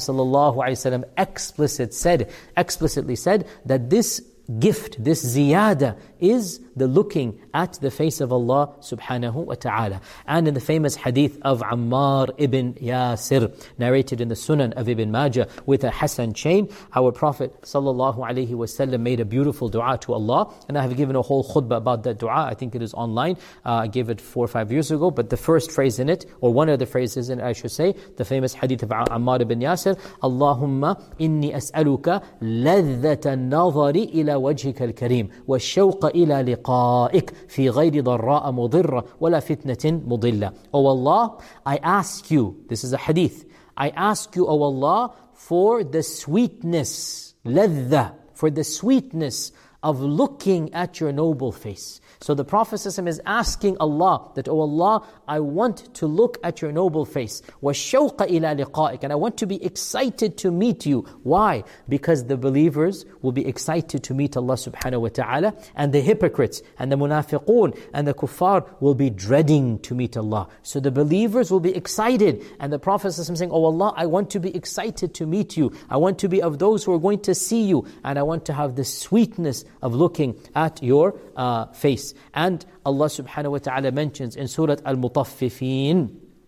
ﷺ explicit said, explicitly said that this gift, this ziyada, is the looking at the face of Allah subhanahu wa ta'ala. And in the famous hadith of Ammar ibn Yasir, narrated in the Sunan of Ibn Majah with a Hasan chain, our Prophet sallallahu alaihi wasallam made a beautiful dua to Allah. And I have given a whole khutbah about that dua. I think it is online. Uh, I gave it four or five years ago. But the first phrase in it, or one of the phrases in it, I should say, the famous hadith of Ammar ibn Yasir, Allahumma inni as'aluka ladhata an-nazari ila wajhika al-kareem wa shawqa ila liqa'ik fi ghayri dharra'a mudirra wala fitnatin mudilla. O Allah, I ask you, this is a hadith, I ask you, O Allah, for the sweetness, ladha, for the sweetness of looking at your noble face. So the Prophet ﷺ is asking Allah that, oh Allah, I want to look at your noble face. وَالشَّوْقَ إِلَىٰ لِقَائِكَ. And I want to be excited to meet you. Why? Because the believers will be excited to meet Allah subhanahu wa ta'ala, and the hypocrites and the munafiqun and the kuffar will be dreading to meet Allah. So the believers will be excited, and the Prophet ﷺ saying, oh Allah, I want to be excited to meet you. I want to be of those who are going to see you, and I want to have the sweetness of looking at your uh, face. And Allah subhanahu wa ta'ala mentions in Surah Al-Mutaffifin,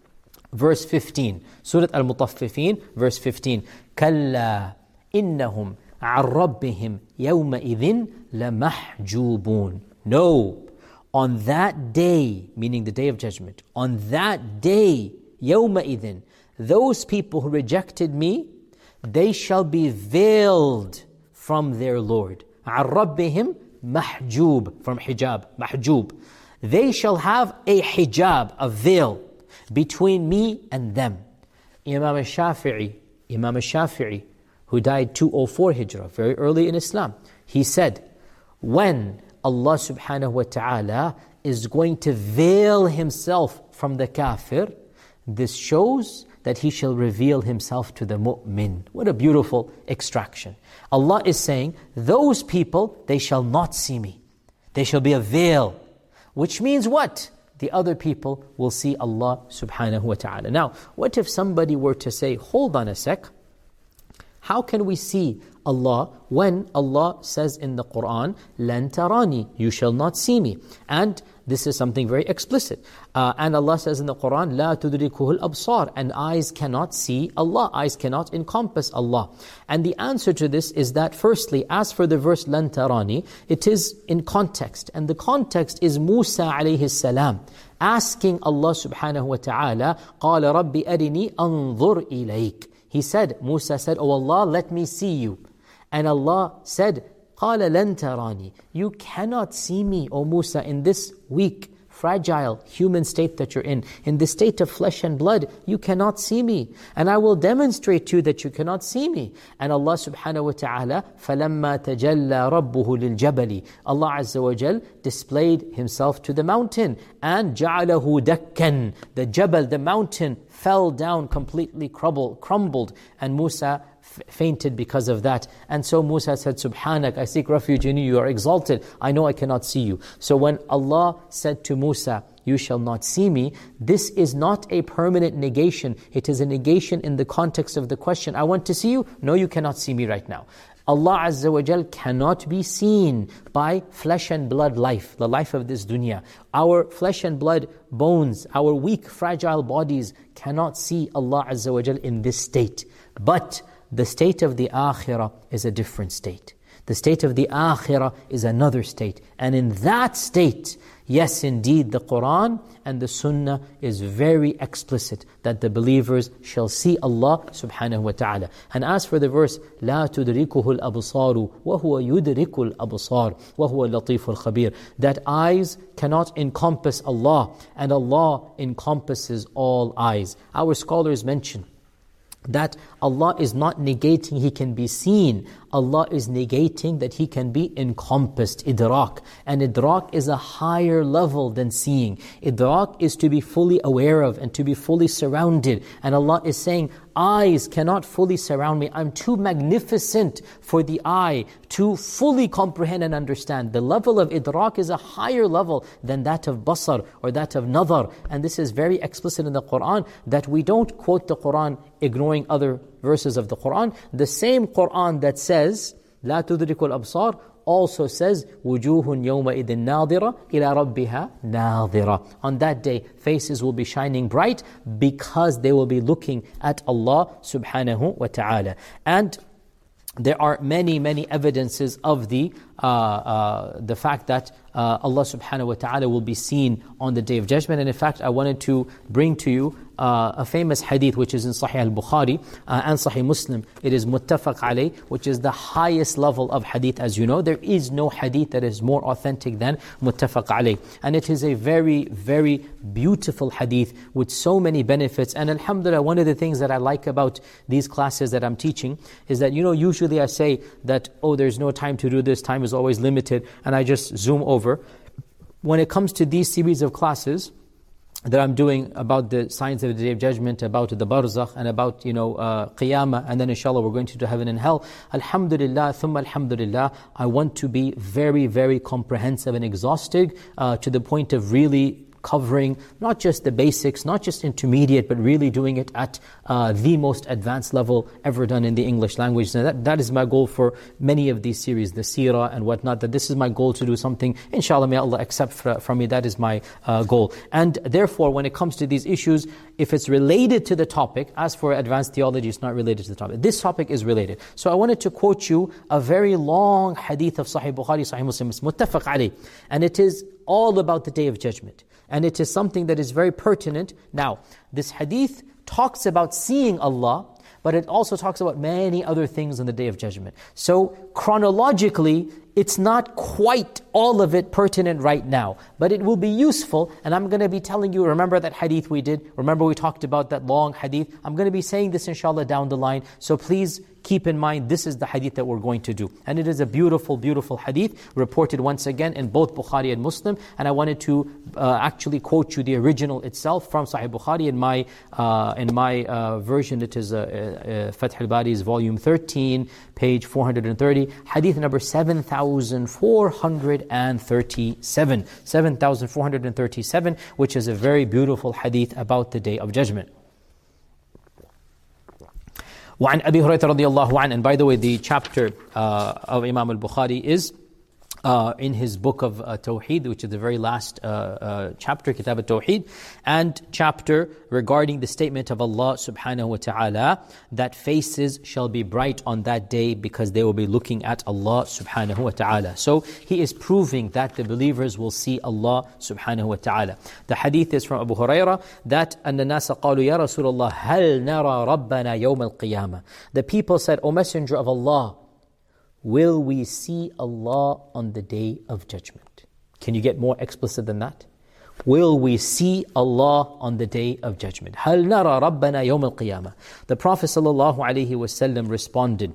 verse fifteen. Surah Al-Mutaffifin, verse fifteen. كَلَّا إِنَّهُمْ عَنْ رَبِّهِمْ يَوْمَئِذٍ لَمَحْجُوبُونَ. No, on that day, meaning the day of judgment, on that day, يَوْمَئِذٍ, those people who rejected me, they shall be veiled from their Lord. عَنْ رَبِّهِمْ مَحْجُوب, from hijab, mahjub. They shall have a hijab, a veil, between me and them. Imam al-Shafi'i, Imam al-Shafi'i, who died two oh four Hijrah, very early in Islam, he said, when Allah subhanahu wa ta'ala is going to veil Himself from the kafir, this shows that He shall reveal Himself to the mu'min. What a beautiful extraction. Allah is saying, those people, they shall not see me. They shall be a veil. Which means what? The other people will see Allah subhanahu wa ta'ala. Now, what if somebody were to say, hold on a sec, how can we see Allah when Allah says in the Qur'an, لَن تَرَانِي, you shall not see me. And this is something very explicit. Uh, and Allah says in the Qur'an, لَا تُدْرِكُهُ الْأَبْصَارِ, and eyes cannot see Allah, eyes cannot encompass Allah. And the answer to this is that firstly, as for the verse لَن تَرَانِي, it is in context. And the context is Musa alayhi salam asking Allah subhanahu wa ta'ala, قَالَ رَبِّ أَرِنِي أَنظُرْ إِلَيْكَ. He said, Musa said, oh Allah, let me see you. And Allah said, قَالَ لَن تَرَانِي, you cannot see me, O Musa, in this weak, fragile human state that you're in. In this state of flesh and blood, you cannot see me. And I will demonstrate to you that you cannot see me. And Allah subhanahu wa ta'ala, فَلَمَّا تَجَلَّى رَبُّهُ لِلْجَبَلِ, Allah Azza wa Jal displayed Himself to the mountain. And جَعَلَهُ دَكًّا, the Jabal, the mountain, fell down completely crumbled, crumbled. And Musa fainted because of that. And so Musa said, Subhanak, I seek refuge in you, you are exalted, I know I cannot see you. So when Allah said to Musa, you shall not see me, this is not a permanent negation. It is a negation in the context of the question, I want to see you, no, you cannot see me right now. Allah Azza wa Jal cannot be seen by flesh and blood life, the life of this dunya. Our flesh and blood bones, our weak, fragile bodies cannot see Allah Azza wa Jal in this state. But the state of the akhirah is a different state. The state of the akhirah is another state. And in that state, yes indeed, the Qur'an and the Sunnah is very explicit that the believers shall see Allah subhanahu wa ta'ala. And as for the verse, لَا تُدْرِكُهُ الْأَبْصَارُ وَهُوَ يُدْرِكُ الْأَبْصَارُ وَهُوَ اللَّطِيفُ الْخَبِيرُ, that eyes cannot encompass Allah, and Allah encompasses all eyes. Our scholars mention that Allah is not negating He can be seen. Allah is negating that He can be encompassed, idrak. And idrak is a higher level than seeing. Idrak is to be fully aware of and to be fully surrounded. And Allah is saying, eyes cannot fully surround me. I'm too magnificent for the eye to fully comprehend and understand. The level of idrak is a higher level than that of basar or that of nadar. And this is very explicit in the Qur'an, that we don't quote the Qur'an ignoring other verses of the Qur'an. The same Qur'an that says, لا تدرك الأبصار, also says, وجوه يومئذ ناظرة إلى ربها ناظرة. On that day, faces will be shining bright because they will be looking at Allah subhanahu wa ta'ala. And there are many, many evidences of the uh, uh, the fact that uh, Allah subhanahu wa ta'ala will be seen on the Day of Judgment. And in fact, I wanted to bring to you uh, a famous hadith which is in Sahih al-Bukhari uh, and Sahih Muslim. It is muttafaq alayh, which is the highest level of hadith. As you know, there is no hadith that is more authentic than muttafaq alayh. And it is a very, very beautiful hadith with so many benefits. And alhamdulillah, one of the things that I like about these classes that I'm teaching is that, you know, usually I say that, oh, there's no time to do this, time is always limited, and I just zoom over. When it comes to these series of classes that I'm doing about the science of the Day of Judgment, about the barzakh, and about, you know, uh, qiyamah, and then inshallah we're going to do heaven and hell. Alhamdulillah, thumma alhamdulillah, I want to be very, very comprehensive and exhaustive uh, to the point of really covering not just the basics, not just intermediate, but really doing it at uh, the most advanced level ever done in the English language. And that, that is my goal for many of these series, the seerah and whatnot, that this is my goal to do something, inshallah, may Allah accept from me, that is my uh, goal. And therefore, when it comes to these issues, if it's related to the topic, as for advanced theology, it's not related to the topic. This topic is related. So I wanted to quote you a very long hadith of Sahih Bukhari, Sahih Muslim, it's muttafaq alayh. And it is all about the Day of Judgment. And it is something that is very pertinent. Now, this hadith talks about seeing Allah, but it also talks about many other things on the Day of Judgment. So chronologically, it's not quite all of it pertinent right now, but it will be useful, and I'm going to be telling you, remember that hadith we did? Remember we talked about that long hadith? I'm going to be saying this inshallah down the line, so please keep in mind this is the hadith that we're going to do. And it is a beautiful, beautiful hadith, reported once again in both Bukhari and Muslim, and I wanted to uh, actually quote you the original itself from Sahih Bukhari. In my uh, in my uh, version, it is uh, uh, Fath al-Bari's volume thirteen, page four hundred thirty, hadith number seven thousand four hundred thirty-seven. seven thousand four hundred thirty-seven, which is a very beautiful hadith about the Day of Judgment. وعن أبي هريرة رضي الله عنه, and by the way, the chapter uh, of Imam al-Bukhari is Uh, in his book of uh, Tawheed, which is the very last uh, uh, chapter, Kitab al-Tawheed, and chapter regarding the statement of Allah subhanahu wa ta'ala, that faces shall be bright on that day because they will be looking at Allah subhanahu wa ta'ala. So he is proving that the believers will see Allah subhanahu wa ta'ala. The hadith is from Abu Hurairah that أن الناس قالوا يا رسول الله هل نرى ربنا يوم القيامة. The people said, O Messenger of Allah, will we see Allah on the Day of Judgment? Can you get more explicit than that? Will we see Allah on the Day of Judgment? هل نرى ربنا يوم القيامة. The Prophet sallallahu alaihi wasallam responded,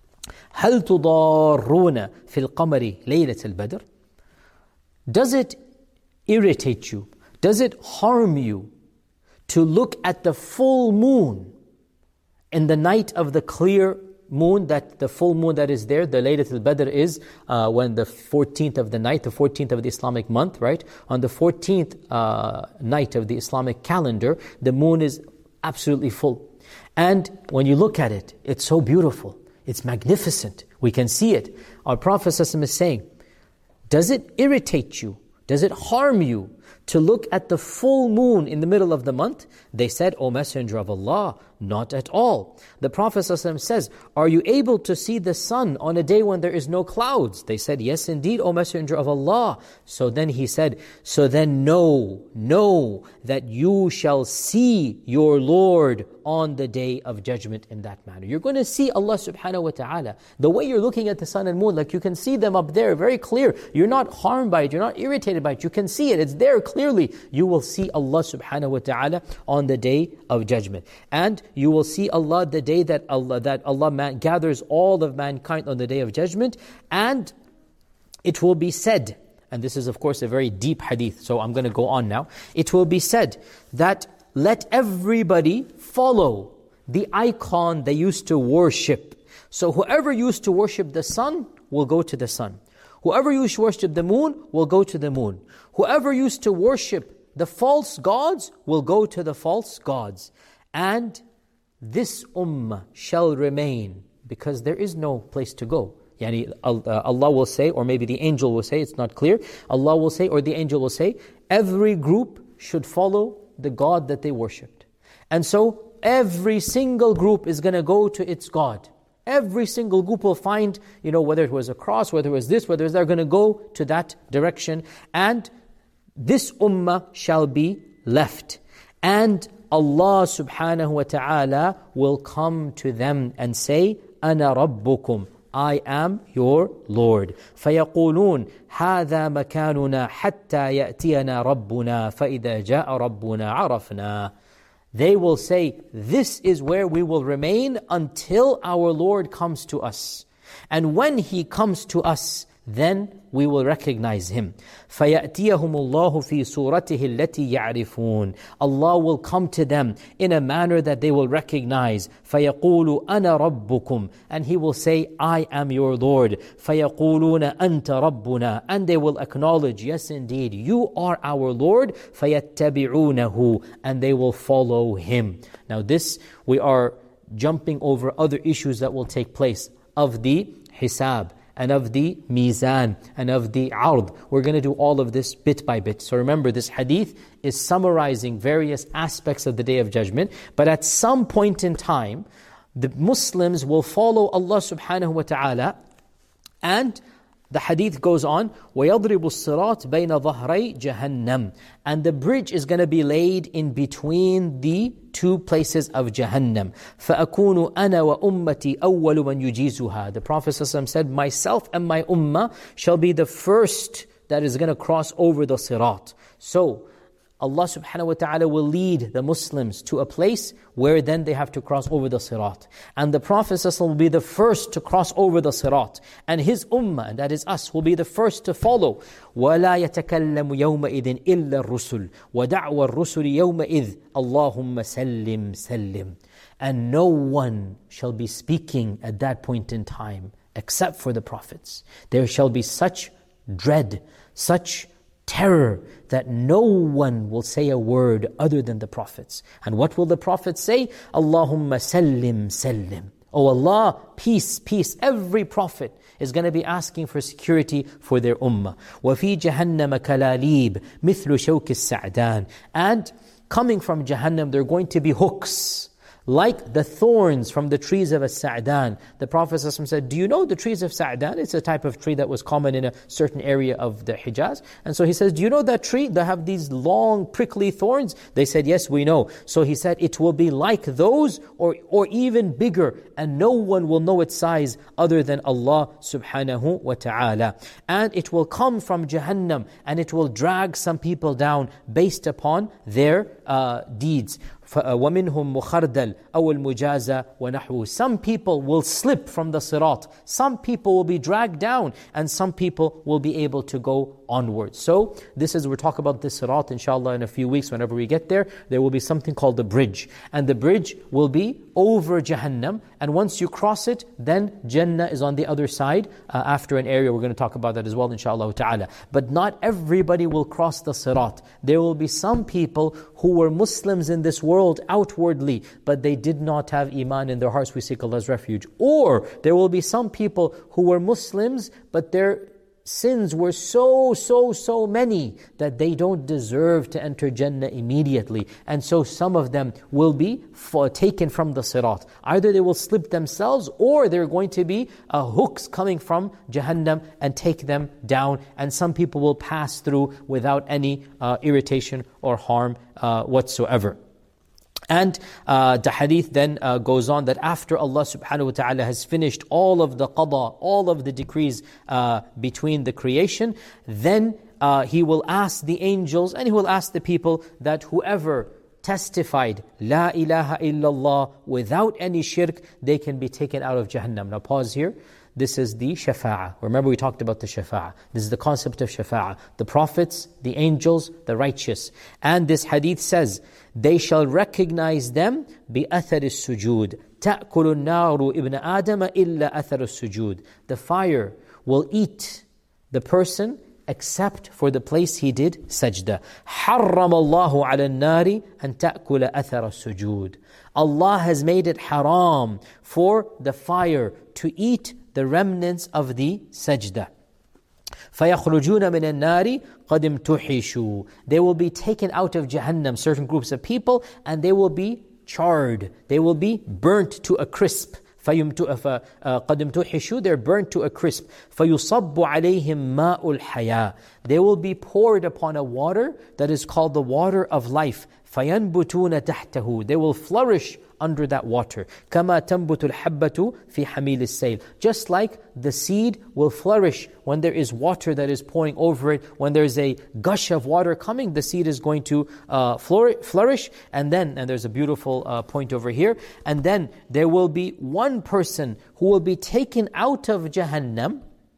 هل تضارون في القمر ليلة البدر. Does it irritate you? Does it harm you to look at the full moon in the night of the clear moon, that the full moon that is there, the Laylatul Badr is uh, when the fourteenth of the night, the fourteenth of the Islamic month, right? On the fourteenth uh, night of the Islamic calendar, the moon is absolutely full. And when you look at it, it's so beautiful. It's magnificent. We can see it. Our Prophet ﷺ is saying, does it irritate you? Does it harm you to look at the full moon in the middle of the month? They said, O Messenger of Allah, not at all. The Prophet ﷺ says, are you able to see the sun on a day when there is no clouds? They said, yes indeed, O Messenger of Allah. So then he said, so then know, know that you shall see your Lord on the Day of Judgment in that manner. You're going to see Allah subhanahu wa ta'ala. The way you're looking at the sun and moon, like you can see them up there, very clear. You're not harmed by it, you're not irritated by it. You can see it, it's there clearly. You will see Allah subhanahu wa ta'ala on the Day of Judgment. And you will see Allah the day that Allah that Allah man, gathers all of mankind on the Day of Judgment, and it will be said, and this is of course a very deep hadith, so I'm going to go on now. It will be said that let everybody follow the icon they used to worship. So whoever used to worship the sun will go to the sun. Whoever used to worship the moon will go to the moon. Whoever used to worship the false gods will go to the false gods. And this ummah shall remain, because there is no place to go. Yani Allah will say, or maybe the angel will say, it's not clear. Allah will say, or the angel will say, every group should follow the God that they worshipped. And so every single group is going to go to its God. Every single group will find, you know, whether it was a cross, whether it was this, whether they're going to go to that direction. And this ummah shall be left. And Allah subhanahu wa ta'ala will come to them and say, أَنَا رَبُّكُمْ, I am your Lord. فَيَقُولُونَ هَذَا مَكَانُنَا حَتَّى يَأْتِيَنَا رَبُّنَا فَإِذَا جَاءَ رَبُّنَا عَرَفْنَا. They will say, this is where we will remain until our Lord comes to us. And when He comes to us, then we will recognize him. فَيَأْتِيَهُمُ اللَّهُ فِي صُورَتِهِ الَّتِي يَعْرِفُونَ Allah will come to them in a manner that they will recognize. فَيَقُولُ أَنَا رَبُّكُمْ And he will say, I am your Lord. فَيَقُولُونَ أَنْتَ رَبُّنَا And they will acknowledge, yes indeed, you are our Lord. فَيَتَّبِعُونَهُ And they will follow him. Now this, we are jumping over other issues that will take place of the hisab, and of the mizan, and of the ard. We're going to do all of this bit by bit. So remember, this hadith is summarizing various aspects of the Day of Judgment. But at some point in time, the Muslims will follow Allah subhanahu wa ta'ala, and the hadith goes on, وَيَضْرِبُ الصِّرَاطِ بَيْنَ ظَهْرَيْ جَهَنَّمْ And the bridge is going to be laid in between the two places of Jahannam. فَأَكُونُ أَنَا وَأُمَّتِي أَوَّلُ مَنْ يُجِيزُهَا The Prophet ﷺ said, myself and my ummah shall be the first that is going to cross over the sirat. So, Allah subhanahu wa ta'ala will lead the Muslims to a place where then they have to cross over the sirat. And the Prophet ﷺ will be the first to cross over the sirat. And his ummah, and that is us, will be the first to follow. وَلَا يَتَكَلَّمُ يَوْمَئِذٍ إِلَّا الرُّسُلُ وَدَعْوَ الرُّسُلِ يَوْمَئِذٍ اللَّهُمَّ سَلِّمْ سَلِّمْ And no one shall be speaking at that point in time except for the prophets. There shall be such dread, such terror, that no one will say a word other than the prophets. And what will the prophets say? Allahumma sallim sallim. Oh Allah, peace, peace. Every prophet is going to be asking for security for their ummah. وَفِي جَهَنَّمَ كَلَالِيبٍ مِثْلُ شَوْكِ السَّعْدَانِ And coming from Jahannam, there are going to be hooks, like the thorns from the trees of as-sa'dan. The Prophet ﷺ said, do you know the trees of sa'dan? It's a type of tree that was common in a certain area of the Hijaz. And so he says, do you know that tree? They have these long prickly thorns. They said, yes, we know. So he said, it will be like those or, or even bigger. And no one will know its size other than Allah subhanahu wa ta'ala. And it will come from Jahannam, and it will drag some people down based upon their uh, deeds. وَمِنْهُمْ مُخَرْدَلْ أَوْ الْمُجَازَةِ وَنَحْوُهُ Some people will slip from the sirat. Some people will be dragged down, and some people will be able to go onwards. So this is, we'll talk about the sirat inshallah in a few weeks. Whenever we get there, there will be something called the bridge. And the bridge will be over Jahannam. And once you cross it, then Jannah is on the other side uh, after an area. We're going to talk about that as well inshallah ta'ala. But not everybody will cross the sirat. There will be some people who were Muslims in this world outwardly, but they did not have iman in their hearts. We seek Allah's refuge. Or there will be some people who were Muslims, but their sins were so, so, so many that they don't deserve to enter Jannah immediately. And so some of them will be for, taken from the sirat. Either they will slip themselves, or there are going to be uh, hooks coming from Jahannam and take them down. And some people will pass through without any uh, irritation or harm uh, whatsoever. And uh, the hadith then uh, goes on that after Allah subhanahu wa ta'ala has finished all of the qada, all of the decrees uh, between the creation, then uh, He will ask the angels and He will ask the people that whoever testified La ilaha illallah without any shirk, they can be taken out of Jahannam. Now pause here. This is the shafa'ah. Remember we talked about the shafa'ah. This is the concept of shafa'ah. The prophets, the angels, the righteous. And this hadith says, they shall recognize them بِأَثَرِ السُّجُودِ تَأْكُلُ النَّارُ إِبْنَ آدَمَ إِلَّا أَثَرُ السُّجُودِ The fire will eat the person except for the place he did sajda. حَرَّمَ اللَّهُ عَلَى النَّارِ أَن تَأْكُلَ أَثَرَ السُّجُودِ Allah has made it haram for the fire to eat the remnants of the sajda. فَيَخْرُجُونَ مِنَ النَّارِ قَدْ امْتُحِشُوا They will be taken out of Jahannam, certain groups of people, and they will be charred. They will be burnt to a crisp. قَدْ امْتُحِشُوا They're burnt to a crisp. فَيُصَبُّ عَلَيْهِمْ مَاءُ الْحَيَاةِ They will be poured upon a water that is called the water of life. فَيَنْبُتُونَ تَحْتَهُ They will flourish under that water. كَمَا تَنْبُتُ الْحَبَّةُ فِي حَمِيلِ السَّيْلِ Just like the seed will flourish when there is water that is pouring over it, when there is a gush of water coming, the seed is going to uh, flourish. And then, and there's a beautiful uh, point over here, and then there will be one person who will be taken out of Jahannam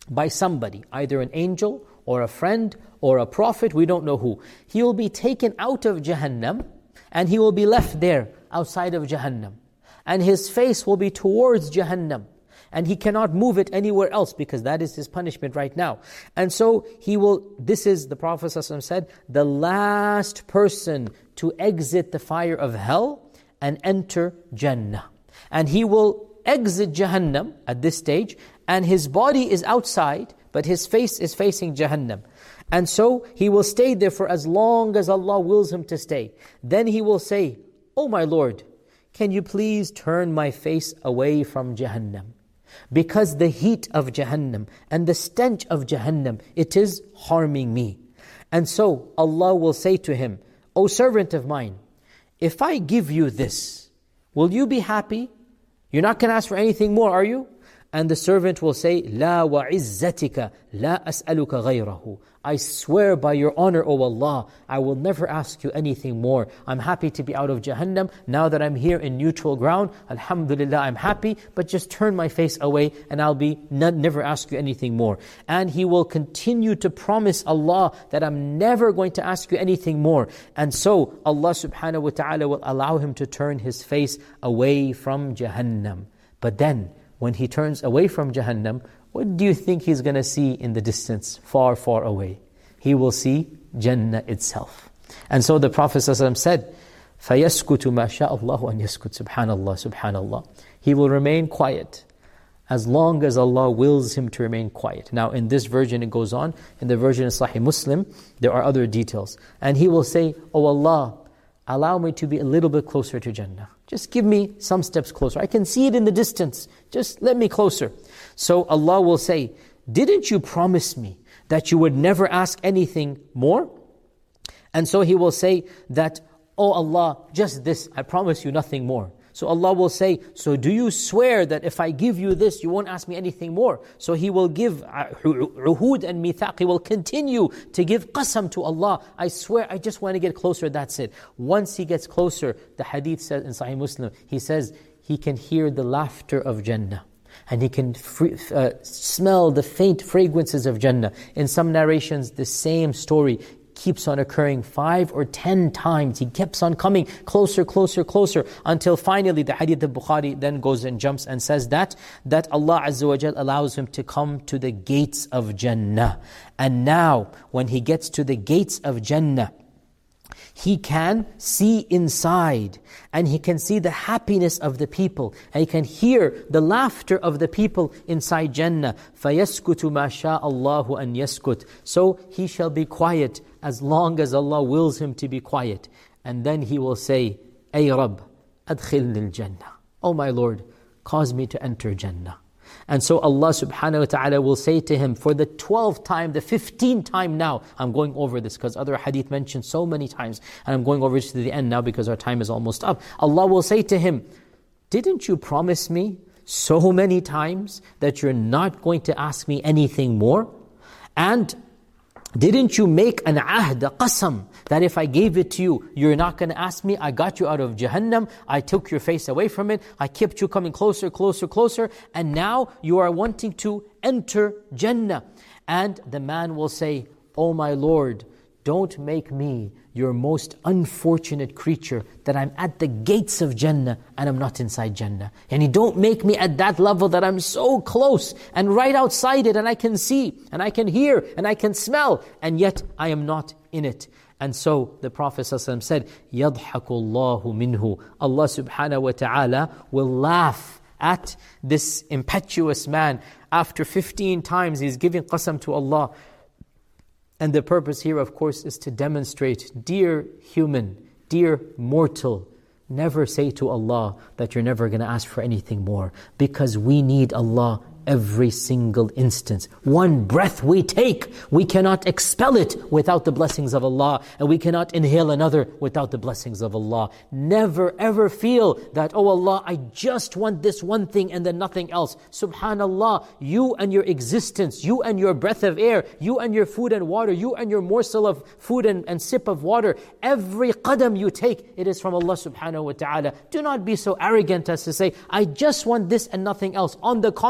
by somebody, either an angel or a friend or a prophet, we don't know who. He will be taken out of Jahannam and he will be left there outside of Jahannam. And his face will be towards Jahannam. And he cannot move it anywhere else because that is his punishment right now. And so he will, this is, the Prophet ﷺ said, the last person to exit the fire of hell and enter Jannah. And he will exit Jahannam at this stage, and his body is outside, but his face is facing Jahannam. And so he will stay there for as long as Allah wills him to stay. Then he will say, "Oh my Lord, can you please turn my face away from Jahannam? Because the heat of Jahannam and the stench of Jahannam, it is harming me." And so Allah will say to him, "O servant of mine, if I give you this, will you be happy? You're not going to ask for anything more, are you?" And the servant will say, "La wa izzatika, la as'aluka ghayrahu." I swear by your honor, O Allah, I will never ask you anything more. I'm happy to be out of Jahannam. Now that I'm here in neutral ground, alhamdulillah, I'm happy. But just turn my face away and I'll be not, never ask you anything more. And he will continue to promise Allah that I'm never going to ask you anything more. And so Allah subhanahu wa ta'ala will allow him to turn his face away from Jahannam. But then, when he turns away from Jahannam, what do you think he's going to see in the distance, far, far away? He will see Jannah itself. And so the Prophet ﷺ said, فَيَسْكُتُ مَا شَاءَ اللَّهُ أَنْ يَسْكُتُ. Subhanallah, subhanallah. He will remain quiet as long as Allah wills him to remain quiet. Now in this version it goes on, in the version of Sahih Muslim, there are other details. And he will say, "Oh Allah, allow me to be a little bit closer to Jannah. Just give me some steps closer. I can see it in the distance. Just let me closer." So Allah will say, "Didn't you promise me that you would never ask anything more?" And so he will say that, "Oh Allah, just this, I promise you nothing more." So Allah will say, "So do you swear that if I give you this, you won't ask me anything more?" So he will give uhud and mithaq. He will continue to give qasam to Allah. "I swear, I just want to get closer, that's it." Once he gets closer, the hadith says in Sahih Muslim, he says, he can hear the laughter of Jannah. And he can free, uh, smell the faint fragrances of Jannah. In some narrations, the same story keeps on occurring five or ten times. He keeps on coming closer, closer, closer, until finally the hadith of Bukhari then goes and jumps and says that, that Allah Azza wa Jal allows him to come to the gates of Jannah. And now, when he gets to the gates of Jannah, he can see inside, and he can see the happiness of the people, and he can hear the laughter of the people inside Jannah. فَيَسْكُتُ مَا شَاءَ اللَّهُ أَنْ يَسْكُتُ. So he shall be quiet as long as Allah wills him to be quiet. And then he will say, "Ay Rabb, adkhilni al-Jannah." "Oh my Lord, cause me to enter Jannah." And so Allah subhanahu wa ta'ala will say to him for the twelfth time, the fifteenth time now, I'm going over this because other hadith mentioned so many times, and I'm going over it to the end now because our time is almost up. Allah will say to him, "Didn't you promise me so many times that you're not going to ask me anything more? And didn't you make an ahd, a qasam, that if I gave it to you, you're not going to ask me? I got you out of Jahannam, I took your face away from it, I kept you coming closer, closer, closer, and now you are wanting to enter Jannah." And the man will say, "Oh my Lord, don't make me your most unfortunate creature that I'm at the gates of Jannah and I'm not inside Jannah. And you don't make me at that level that I'm so close and right outside it and I can see and I can hear and I can smell and yet I am not in it." And so the Prophet ﷺ said, يَضْحَكُ اللَّهُ مِنْهُ. Allah subhanahu wa ta'ala will laugh at this impetuous man. After fifteen times he's giving qasam to Allah. And the purpose here, of course, is to demonstrate, dear human, dear mortal, never say to Allah that you're never going to ask for anything more. Because we need Allah every single instance. One breath we take, we cannot expel it without the blessings of Allah, and we cannot inhale another without the blessings of Allah. Never ever feel that, "Oh Allah, I just want this one thing and then nothing else." Subhanallah, you and your existence, you and your breath of air, you and your food and water, you and your morsel of food and, and sip of water, every qadam you take, it is from Allah subhanahu wa ta'ala. Do not be so arrogant as to say, "I just want this and nothing else." On the contrary,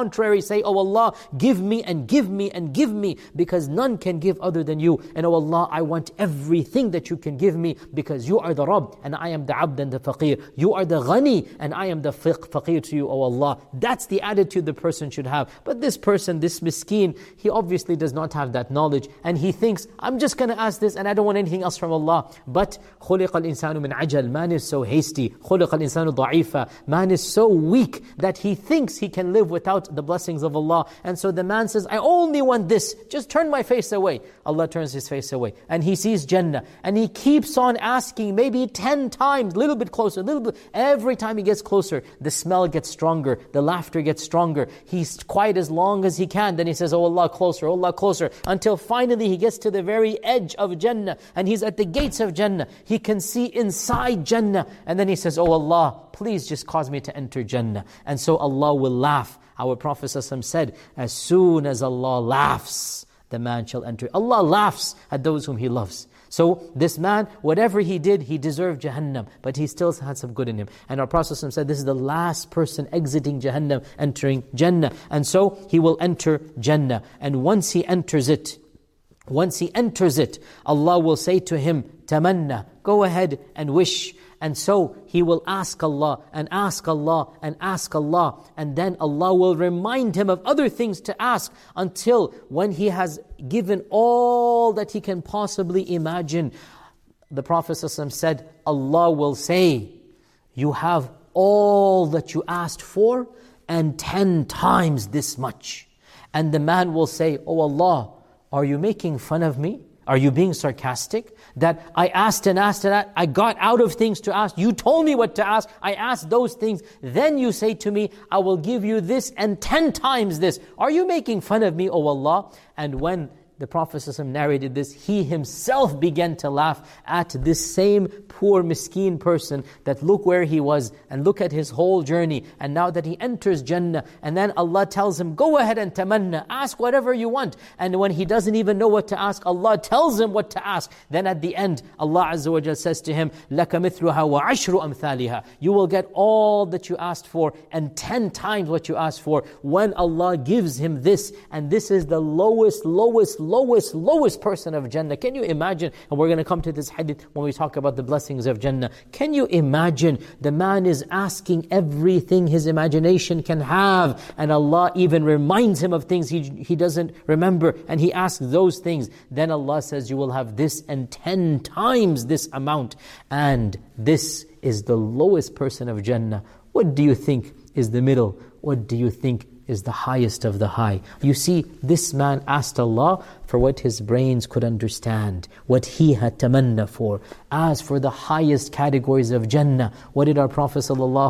say, oh Allah, give me and give me and give me, because none can give other than you. And oh Allah, I want everything that you can give me, because you are the Rabb and I am the Abd and the Faqir. You are the Ghani and I am the Faqir to you, oh Allah. That's the attitude the person should have. But this person, this miskeen, he obviously does not have that knowledge, and he thinks, I'm just going to ask this and I don't want anything else from Allah. But خُلِقَ الْإِنسَانُ مِنْ عَجَلٍ, man is so hasty. خُلِقَ الْإِنسَانُ ضَعِيفًا, man is so weak that he thinks he can live without the blessings of Allah. And so the man says, I only want this, just turn my face away. Allah turns his face away and he sees Jannah, and he keeps on asking maybe ten times, little bit closer, little bit. Every time he gets closer, the smell gets stronger, the laughter gets stronger. He's quiet as long as he can. Then he says, oh Allah, closer, oh Allah, closer, until finally he gets to the very edge of Jannah, and he's at the gates of Jannah. He can see inside Jannah, and then he says, oh Allah, please just cause me to enter Jannah. And so Allah will laugh. Our Prophet ﷺ said, as soon as Allah laughs, the man shall enter. Allah laughs at those whom He loves. So this man, whatever he did, he deserved Jahannam, but he still had some good in him. And our Prophet ﷺ said, this is the last person exiting Jahannam, entering Jannah. And so he will enter Jannah. And once he enters it, once he enters it, Allah will say to him, tamanna, go ahead and wish. And so he will ask Allah and ask Allah and ask Allah, and then Allah will remind him of other things to ask, until when he has given all that he can possibly imagine, the Prophet ﷺ said, Allah will say, you have all that you asked for and ten times this much. And the man will say, oh Allah, are you making fun of me? Are you being sarcastic? That I asked and asked and asked, I got out of things to ask. You told me what to ask. I asked those things. Then you say to me, I will give you this and ten times this. Are you making fun of me, O Allah? And when the Prophet ﷺ narrated this, he himself began to laugh at this same poor miskeen person, that look where he was and look at his whole journey, and now that he enters Jannah, and then Allah tells him, go ahead and tamanna, ask whatever you want. And when he doesn't even know what to ask, Allah tells him what to ask. Then at the end, Allah Azza wa Jal says to him, لَكَ مِثْلُهَا وَعَشْرُ أَمْثَالِهَا, you will get all that you asked for and ten times what you asked for, when Allah gives him this. And this is the lowest, lowest, lowest, lowest person of Jannah. Can you imagine? And we're going to come to this hadith when we talk about the blessings of Jannah. Can you imagine? The man is asking everything his imagination can have, and Allah even reminds him of things he, he doesn't remember, and he asks those things. Then Allah says, you will have this and ten times this amount. And this is the lowest person of Jannah. What do you think is the middle? What do you think is the highest of the high? You see, this man asked Allah for what his brains could understand, what he had tamanna for. As for the highest categories of Jannah, what did our Prophet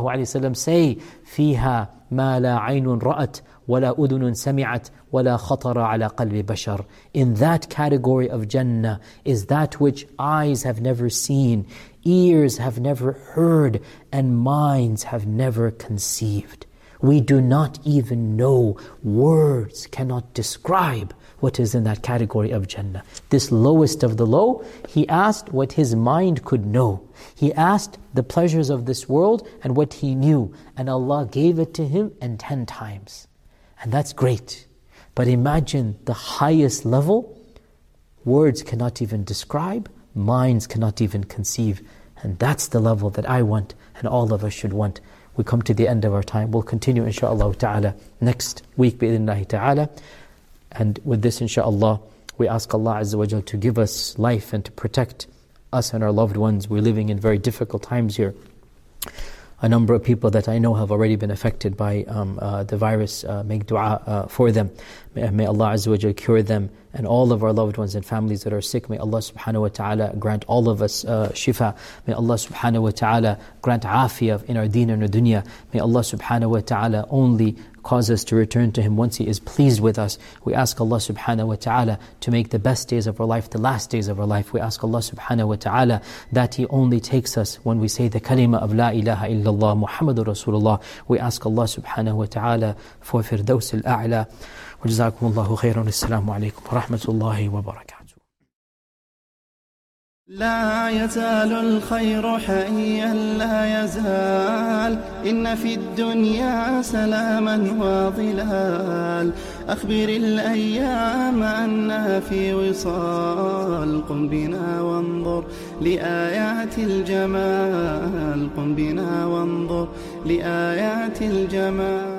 ﷺ say? فِيهَا مَا لَا عَيْنٌ رَأَتْ وَلَا أُذُنٌ سَمِعَتْ وَلَا خَطَرَ عَلَى قَلْبِ بَشَرٍ. In that category of Jannah is that which eyes have never seen, ears have never heard, and minds have never conceived. We do not even know, words cannot describe what is in that category of Jannah. This lowest of the low, he asked what his mind could know. He asked the pleasures of this world and what he knew, and Allah gave it to him and ten times. And that's great. But imagine the highest level, words cannot even describe, minds cannot even conceive. And that's the level that I want and all of us should want. We come to the end of our time. We'll continue inshaAllah ta'ala next week bi'idhnillahi ta'ala. And with this inshaAllah, we ask Allah Azza wa Jal to give us life and to protect us and our loved ones. We're living in very difficult times here. A number of people that I know have already been affected by um, uh, the virus. Uh, make dua uh, for them. May, may Allah Azza wa Jal cure them, and all of our loved ones and families that are sick. May Allah subhanahu wa ta'ala grant all of us uh, shifa. May Allah subhanahu wa ta'ala grant afiyah in our deen and our dunya. May Allah subhanahu wa ta'ala only cause us to return to Him once He is pleased with us. We ask Allah subhanahu wa ta'ala to make the best days of our life the last days of our life. We ask Allah subhanahu wa ta'ala that He only takes us when we say the kalima of La ilaha illallah Muhammadur Rasulullah. We ask Allah subhanahu wa ta'ala for Firdaus al-A'la. وجزاكم الله خيرا. السلام عليكم ورحمة الله وبركاته. لا يزال الخير حيا لا يزال، إن في الدنيا سلاما وظلال. أخبر الأيام أنها في وصال، قم بنا وانظر لآيات الجمال، قم بنا وانظر لآيات الجمال.